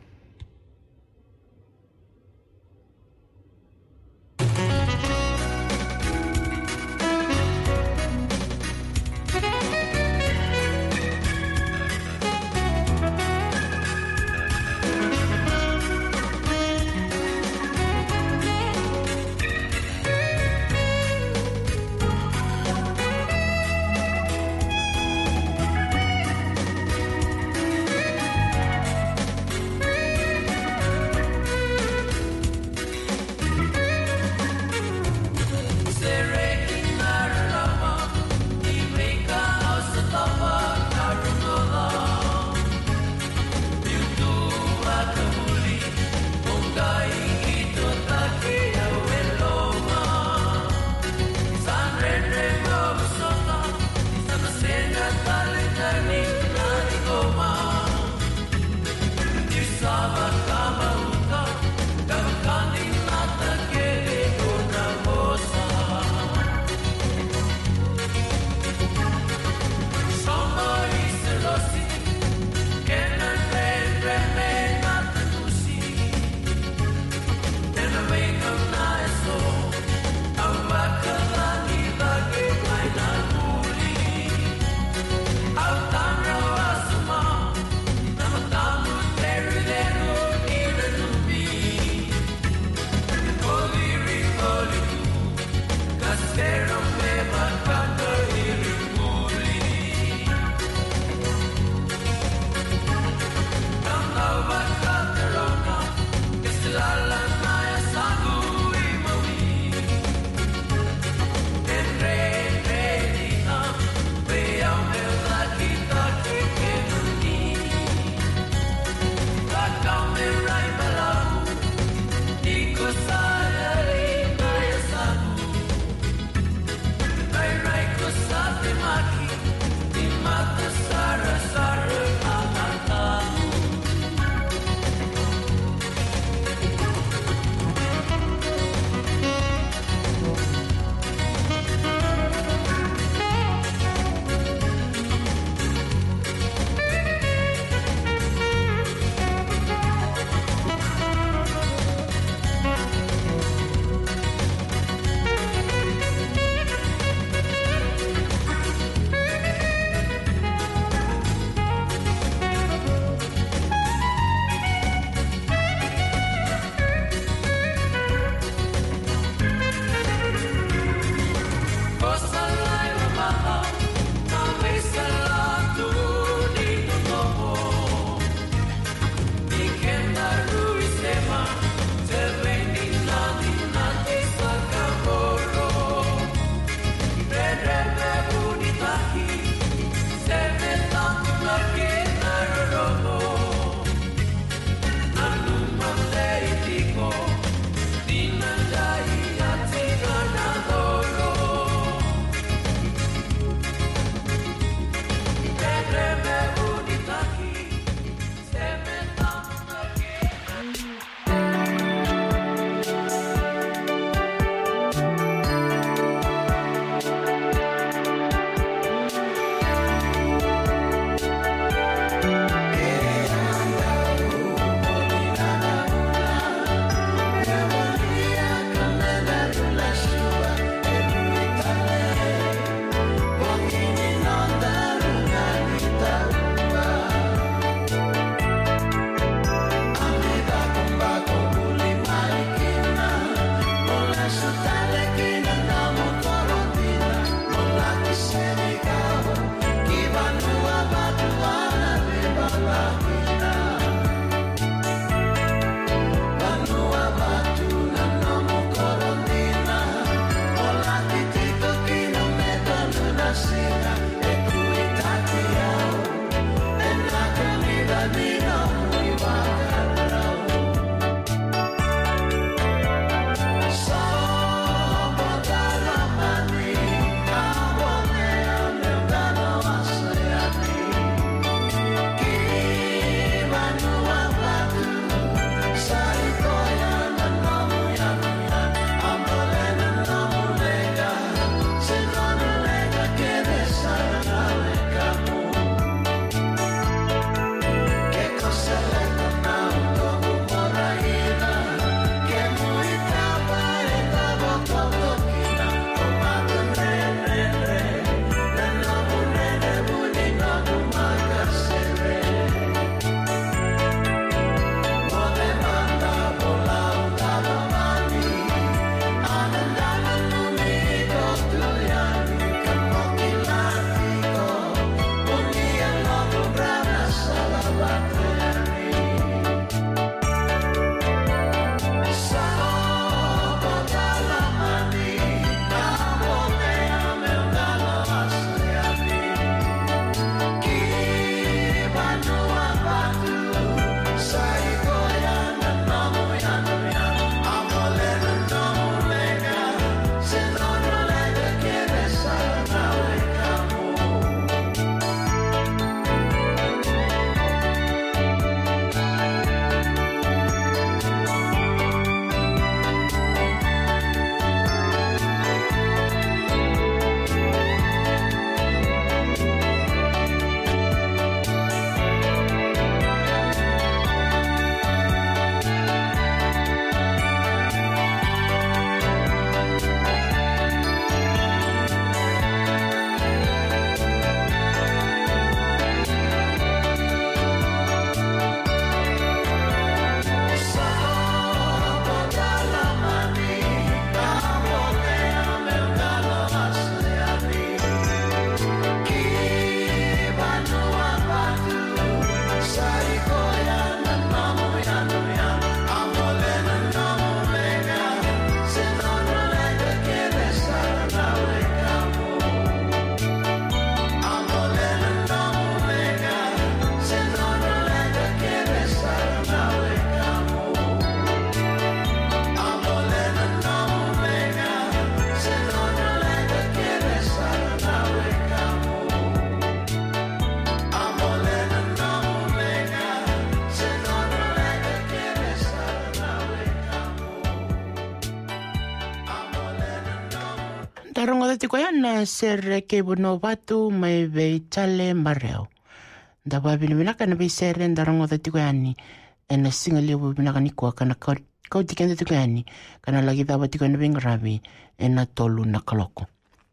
ngoda tiko yana ser ke bono batu mai ve tale mareo. Da ba bini binaka na be ser ndara ngoda tiko yani ena singa lebu binaka ni kwa kana kau tikende tiko yani kana lagi daba tiko na bengrabi ena tolu na kaloko.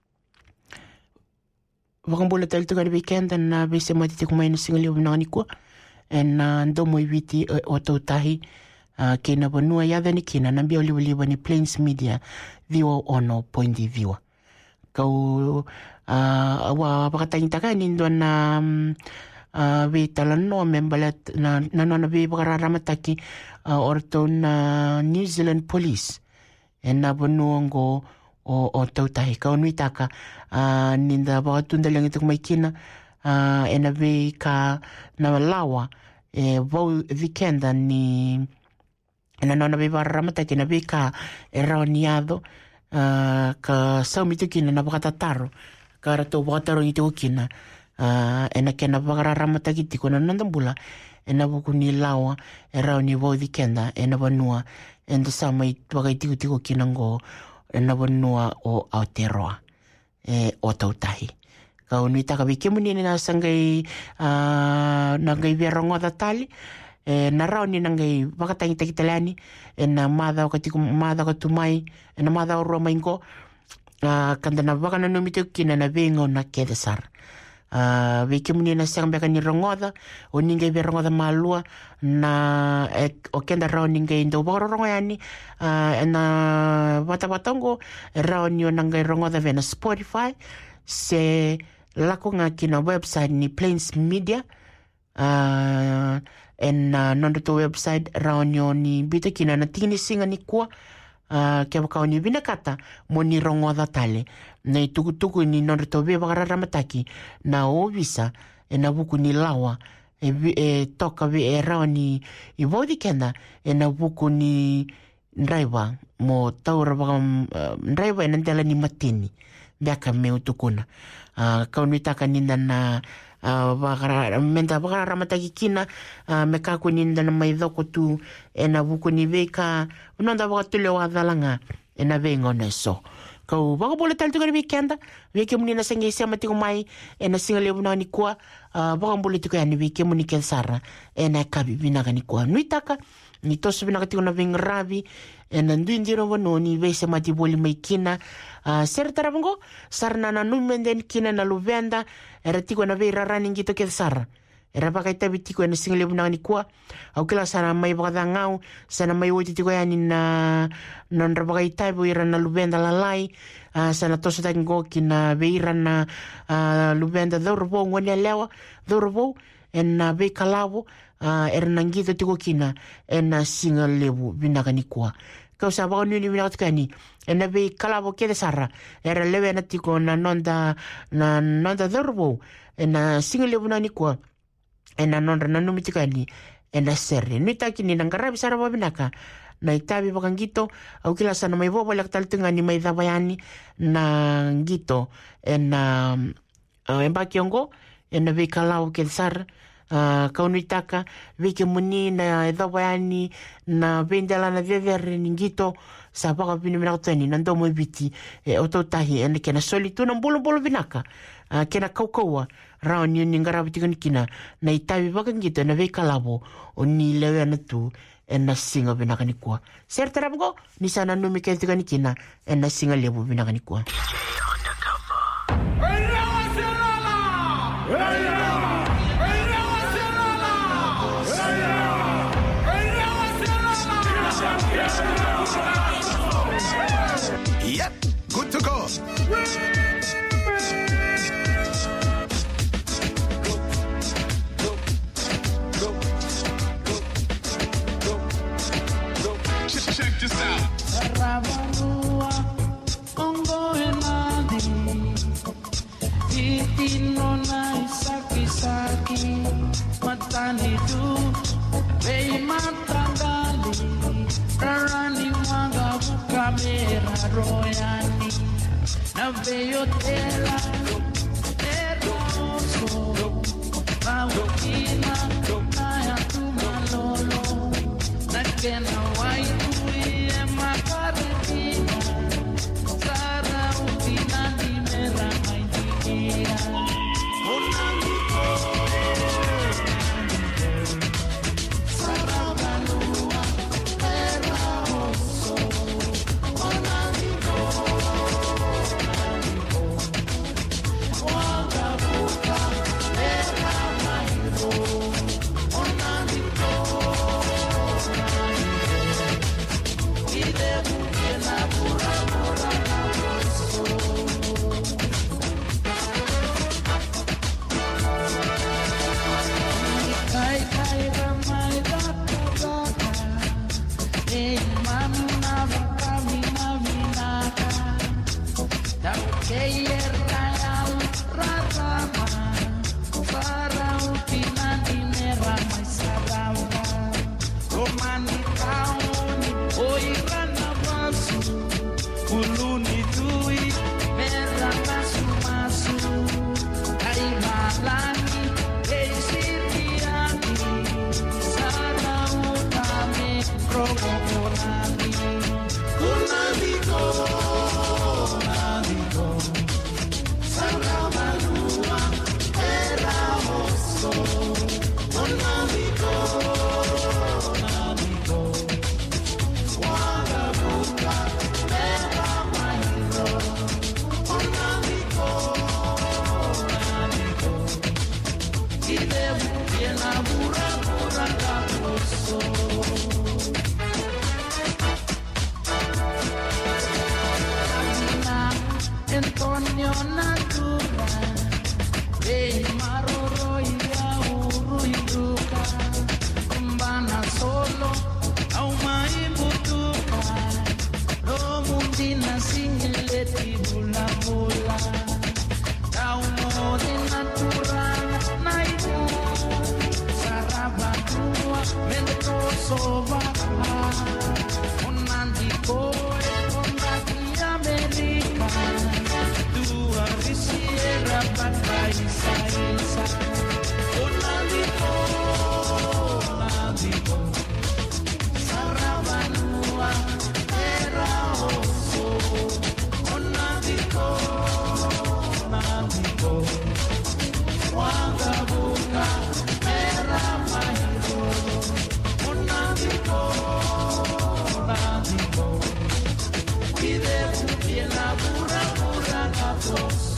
Wakambula tali tiko na weekend na be se mati tiko mai na singa lebu binaka ni kwa ena ndomo ibiti o tautahi kena bonua yadha ni kena nambia uliwaliwa ni Plains Media viwa ono pointi viwa. Kau wakatangitaka ni ndo na we talano membalat na nona we bakararamataki orto na New Zealand Police ena bonua ngo o tautahi. Kau nuitaka ninda wakatunda lang ito kumaikina ena we ka na lawa vau vikenda ni ena nona be baramataki na be ka eroniado ka saumito kina na bakatataro ka rato bakataro ito kina ena kena bakararamataki tiko na nandambula ena buku ni lawa eroni vau vikenda ena banua enda sama bakaitiko tiko kina ngo ena banua o Aotearoa o tautahi. Kau nuitaka wikemuni na sangai nangai verongoda tali na raoni nangai wakatangi takitaleani na madha katumai na madha oroa maingo kanda na wakana numite kina na vengo na kedesar wikemuni na sangai ni rongoda o ningai verongoda malua na o kenda raoni ngai ndo wakororongoyani na watawatongo raoni o nangai rongoda vena Spotify se lako nga kina website ni Plains Media nondo to website raonyo ni bita kina na tingini singa ni kuwa kia wakao ni vinakata mo ni rongoda tale na itukutuku ni nondo to we wakararamataki na ovisa na buku ni lawa toka we raoni i vodi kenda na buku ni nraiwa mo taura waka nraiwa enantela ni matini biaka meu tukuna kau nuitaka ninda na menda bakararamataki kina me kaku ninda na maidhoko tu ena buku ni veka unonda wakatule wadhalanga ena vengo na so kau wakabola tali tuka ni weekenda weke muni na sengi isia matiko mai ena singa leo na ni kwa wakabola tuka yani weke muni kensara ena kabi binaka ni kwa nuitaka ni tosu binaka tiko na vengravi ena nduindiro wano ni vese mati boli mai kina sere tarabango sarna na numenden kina na luvenda era tiko na vei rarani ngito ke sara era baka itabi tiko na single bunanga ni kwa au kila sana mai baka ngau sana mai woti tiko yani na nandra baka itabi ira na luvenda lalai sana tosu tango kina veira na luvenda dhorbo ngoni lewa dhorbo ena vei kalavo era nangito tiko kina ena single lebu binaka ni kwa kau sa baka nuni binaka tukani ena vei kalavo kede sara era lewe na tiko na nonda dhorbo ena single lebu na ni kwa ena nonda na numitikani ena sere nuitaki ni nangarabi sara babinaka na itabi baka ngito au kila sana mai bobo lak taltunga ni mai dhabayani na ngito ena embaki ongo ena vei kalavo kede sara kau nuitaka veke muni na dhabayani na vendela na vevere ningito sa baka bini minakotani na ndomo ibiti ototahi ena kena solitu na mbolo vinaka kena kaukaua rao ni ngarabi tikani kina na itabi baka ngito na vei kalavo o ni lewe na tu ena singa vinaka ni kwa ser tarabago ni sana numi kaya tikani kina ena singa lebu vinaka ni kwa Yep, good to go. Check this out. Royani na veio tela eroso Mawakina na tumalolo na kena waitu e makarina Sara utinani Antonio Natura, Maroro ya uru iduka, kumbana solo au maibutuka, no mundina singileti bula bula, dauno de natura naibu, sarabatua mentoso baka, onandiko onaki Amerika. Quisiera para Isa, Onadiko, Sarabanua, era oso, Onadiko, Wagabuka, era mairo, Onadiko, Pide pupiena pura gatos.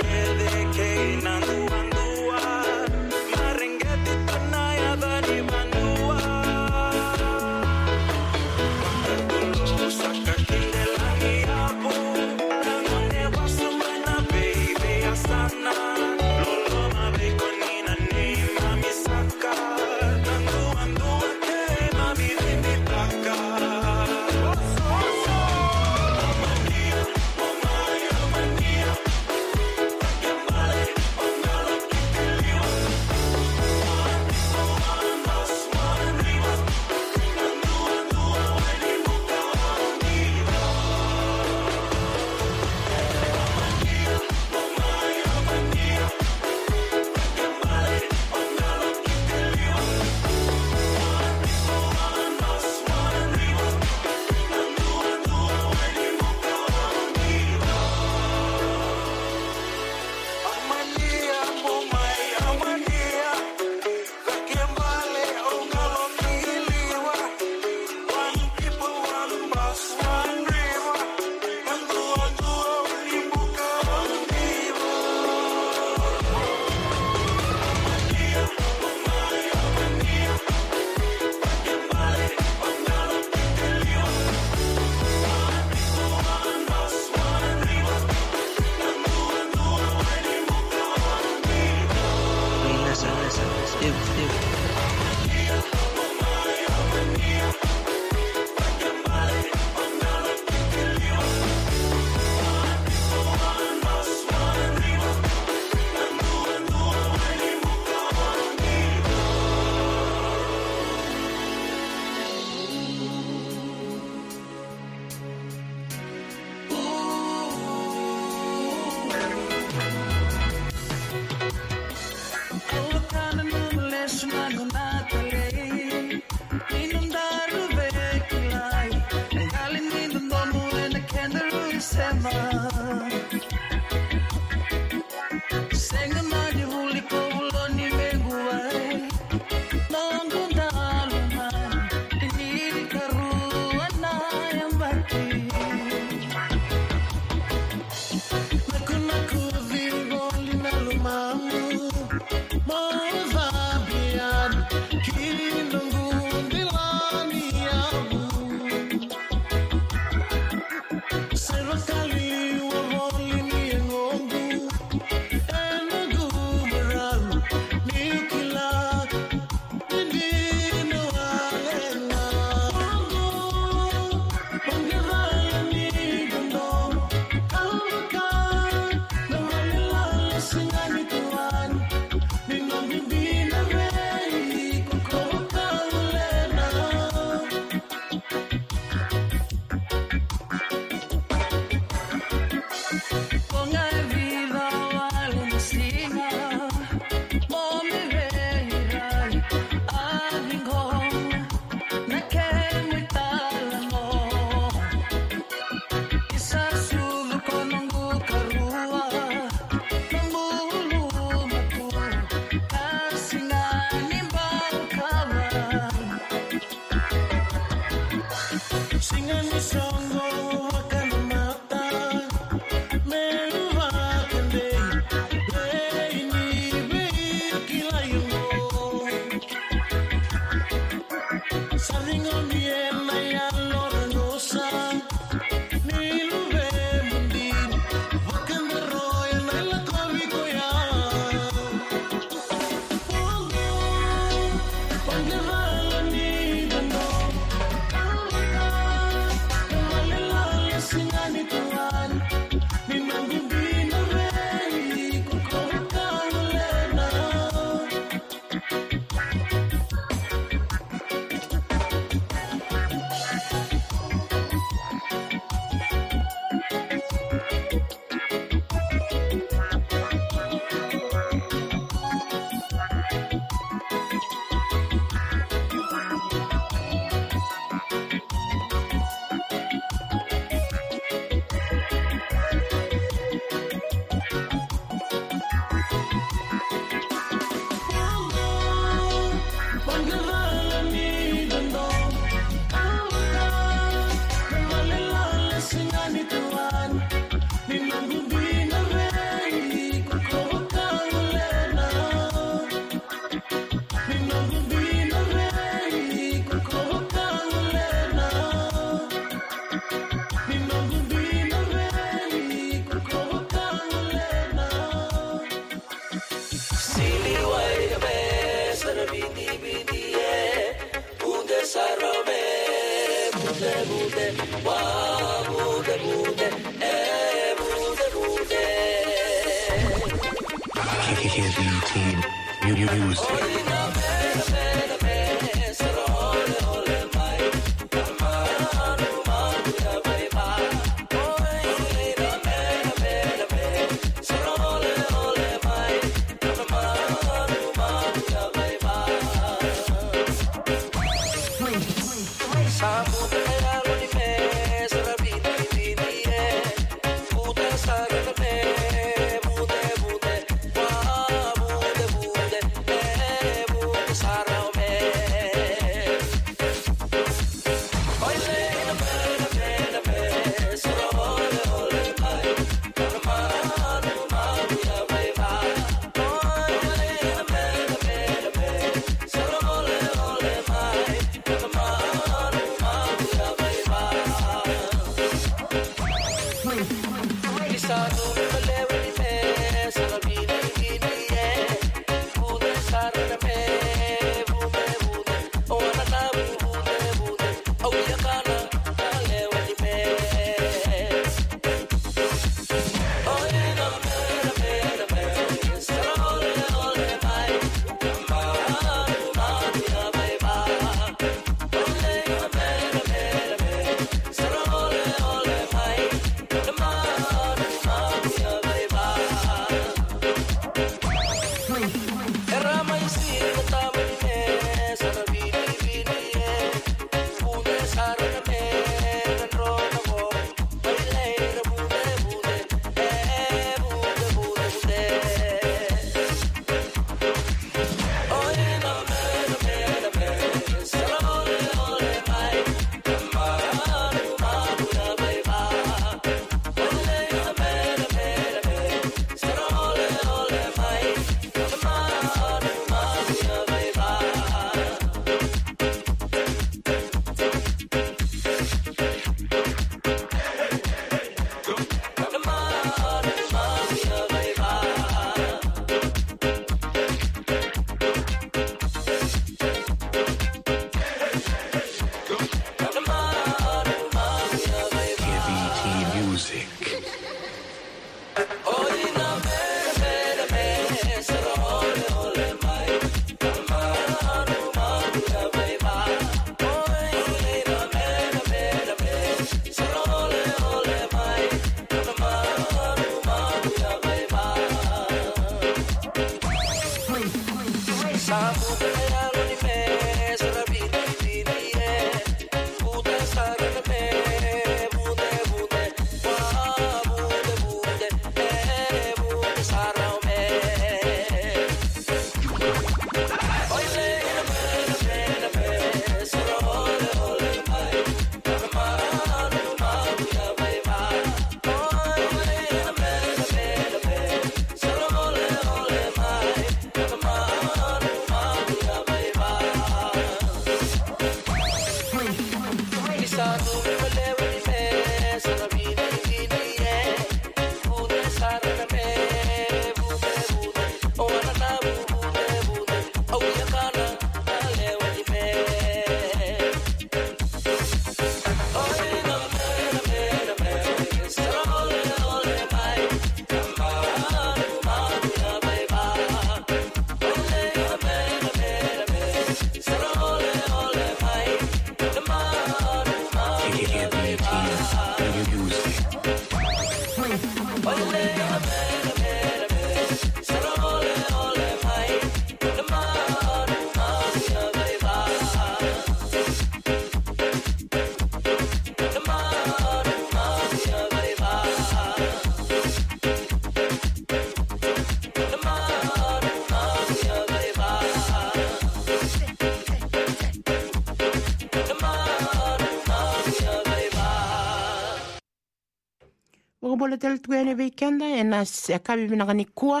Bola tel tuene weekenda na kabi binakani kua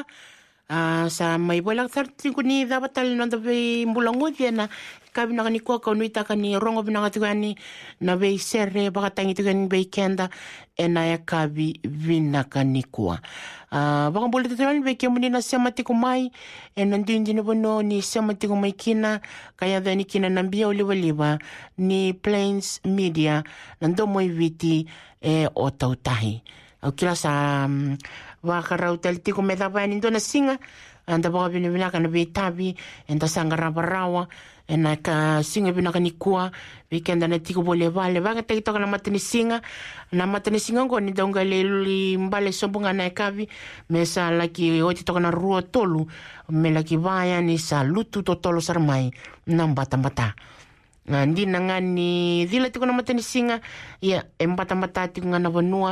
sa mai bola tarti kuni dapat tal no dabe mbulango na kabi binakani kua kau nuita kani rongo binakati kani na be serre bakatangi tuani weekenda na ya kabi binakani kua baka bola tel weekenda na semati kumai na ndindi no bono ni semati kumai kina kaya dani kina nambia oliva ni Plains Media nando moi viti o tautahi au kila sa wakarau tel tiko me dava ni dona singa anda baka bina kana be tabi enda sanga rawa na ka singa bina kani kua weekend na tiko bole vale vaga te toka na matini singa ngoni donga le mbale sombunga na kavi mesa laki oti toka na rua tolu me laki vaya ni sa lutu totolo sarmai na mbata ndi nangani dila tiko na matini singa ya mbata tiko ngana vanua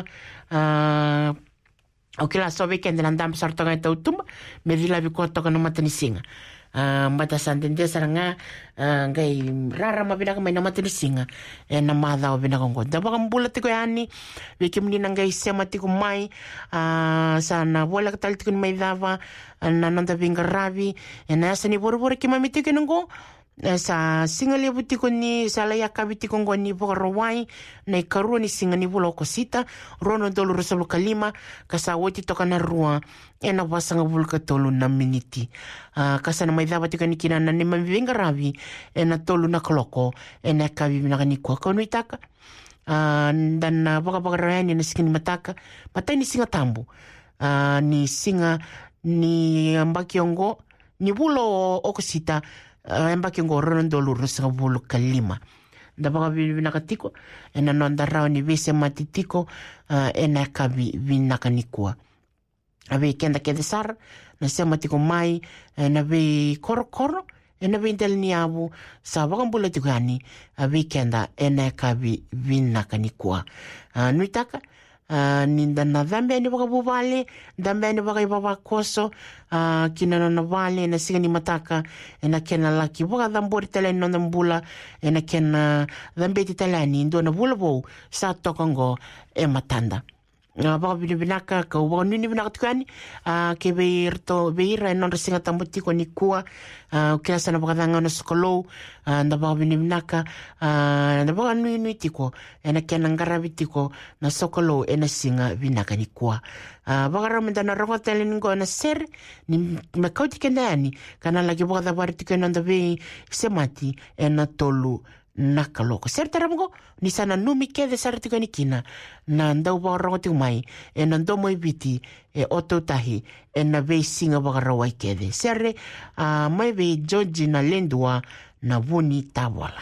o kila so weekend na ndam sartonga tautumba me dila biko toka na matini singa mbata santende saranga ngai rara mabina kama na matini singa na madha o bina kongo da baka mbula tiko yani wiki mnina ngai sema tiko mai sana bola katal tiko mai dava na nanda vinga ravi na yasa ni boru ki mami tiko ngo sa singa le butiko ni sala ya kabitiko ngoni borawai na karua ni singa ni bulo kosita rono dolo resolo kalima kasa woti toka na rua ena wasanga bulka tolu na miniti kasa na maidha tika ni kina na ni mamivenga ravi ena tolu na koloko ena kabi na ni kwa kono itaka dan baka rayani na sikini mataka matai ni singa tambu ni singa ni ambakiongo ni bulo okosita embaki ngoro ndolo rusa bulu kalima ndabaka binakatiko ena nonda raw ni vise matitiko ena kabi binakanikua abe kenda kedesar na sema tiko mai na be korokoro ena be intel ni abu sa baka mbula tiko yani abe kenda ena kabi binakanikua nuitaka ninda na dhambe ni baka bubale dhambe ni baka ibaba koso kina na vale na siga ni mataka na kena laki baka dhambori tala ni nonda mbula na kena dhambe titalani ndo na bula bou sa tokongo matanda baka binaka ka baka nini binaka tukani ke beira nonda singa tambutiko ni kua kila sana baka dhanga na skolou nda baka binaka nda baka nui tiko na kena ngarabi tiko na sokolo na singa binaka ni kua baka ramenda na rongo tele ningo na ser ni makauti kendani kana lagi baka dhabari tiko nda be semati na tolu nakaloko ser taramugo ni sana numi kede sartiko ni kina na ndau baka rongo tiko mai na ndo moi biti oto tahi na be singa baka rawai kede ser mai be George na lendua na vuni tawala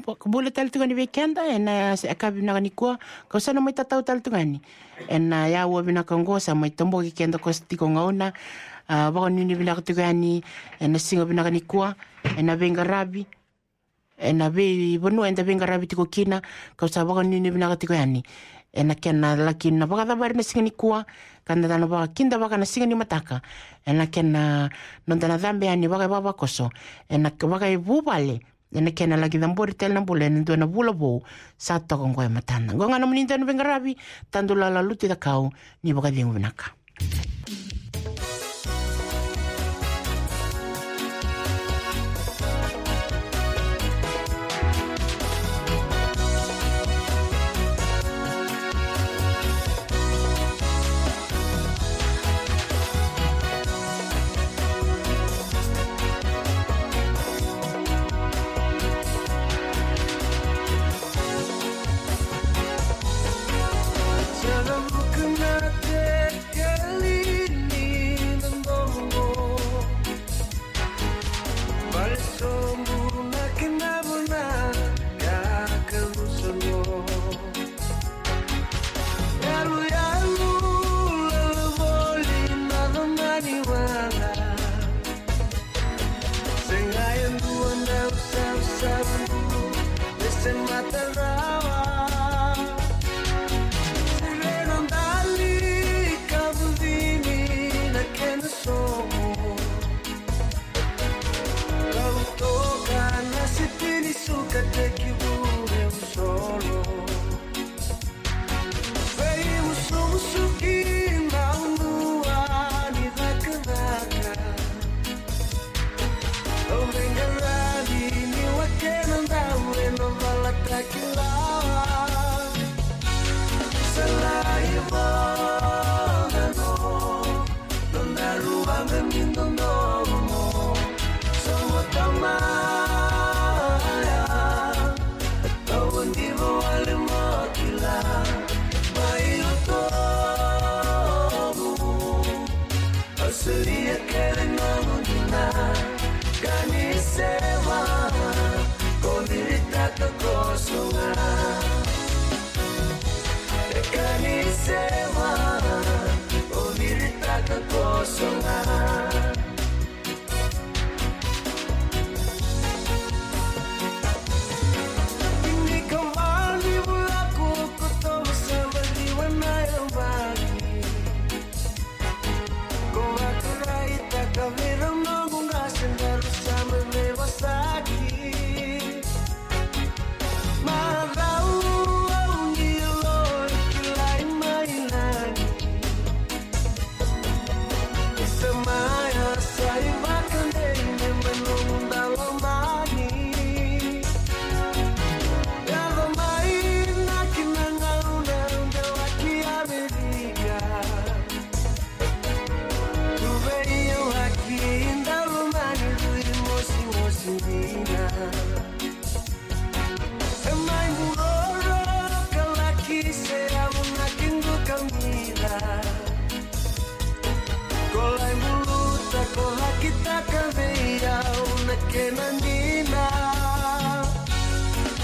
bule tal tungani weekenda ena se akabi na nikua ko sana mai tatau tal tungani ena ya wo bina kongosa mai tombo weekenda ko stiko ngauna ba ni bina tungani ena singo bina nikua ena venga rabi ena be bonu enda venga rabi tiko kina ko sa ba ni bina tungani ena kena lakin na ba bar na singa nikua kanda dana ba kinda ba kana singa ni mataka ena kena nondana dambe ani ba ba koso ena ba ga bubale ena kena lagi dambori tel na bule ndo na bula bo sa to ko ngoi matana ngonga no mninta no bengarabi tandula la luti da kau ni ba ga dingu binaka.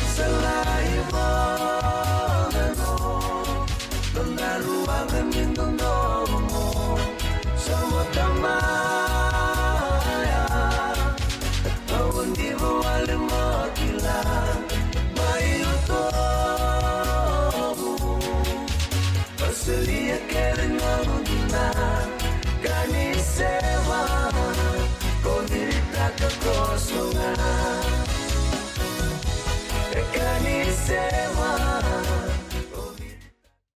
Selain Donde ruang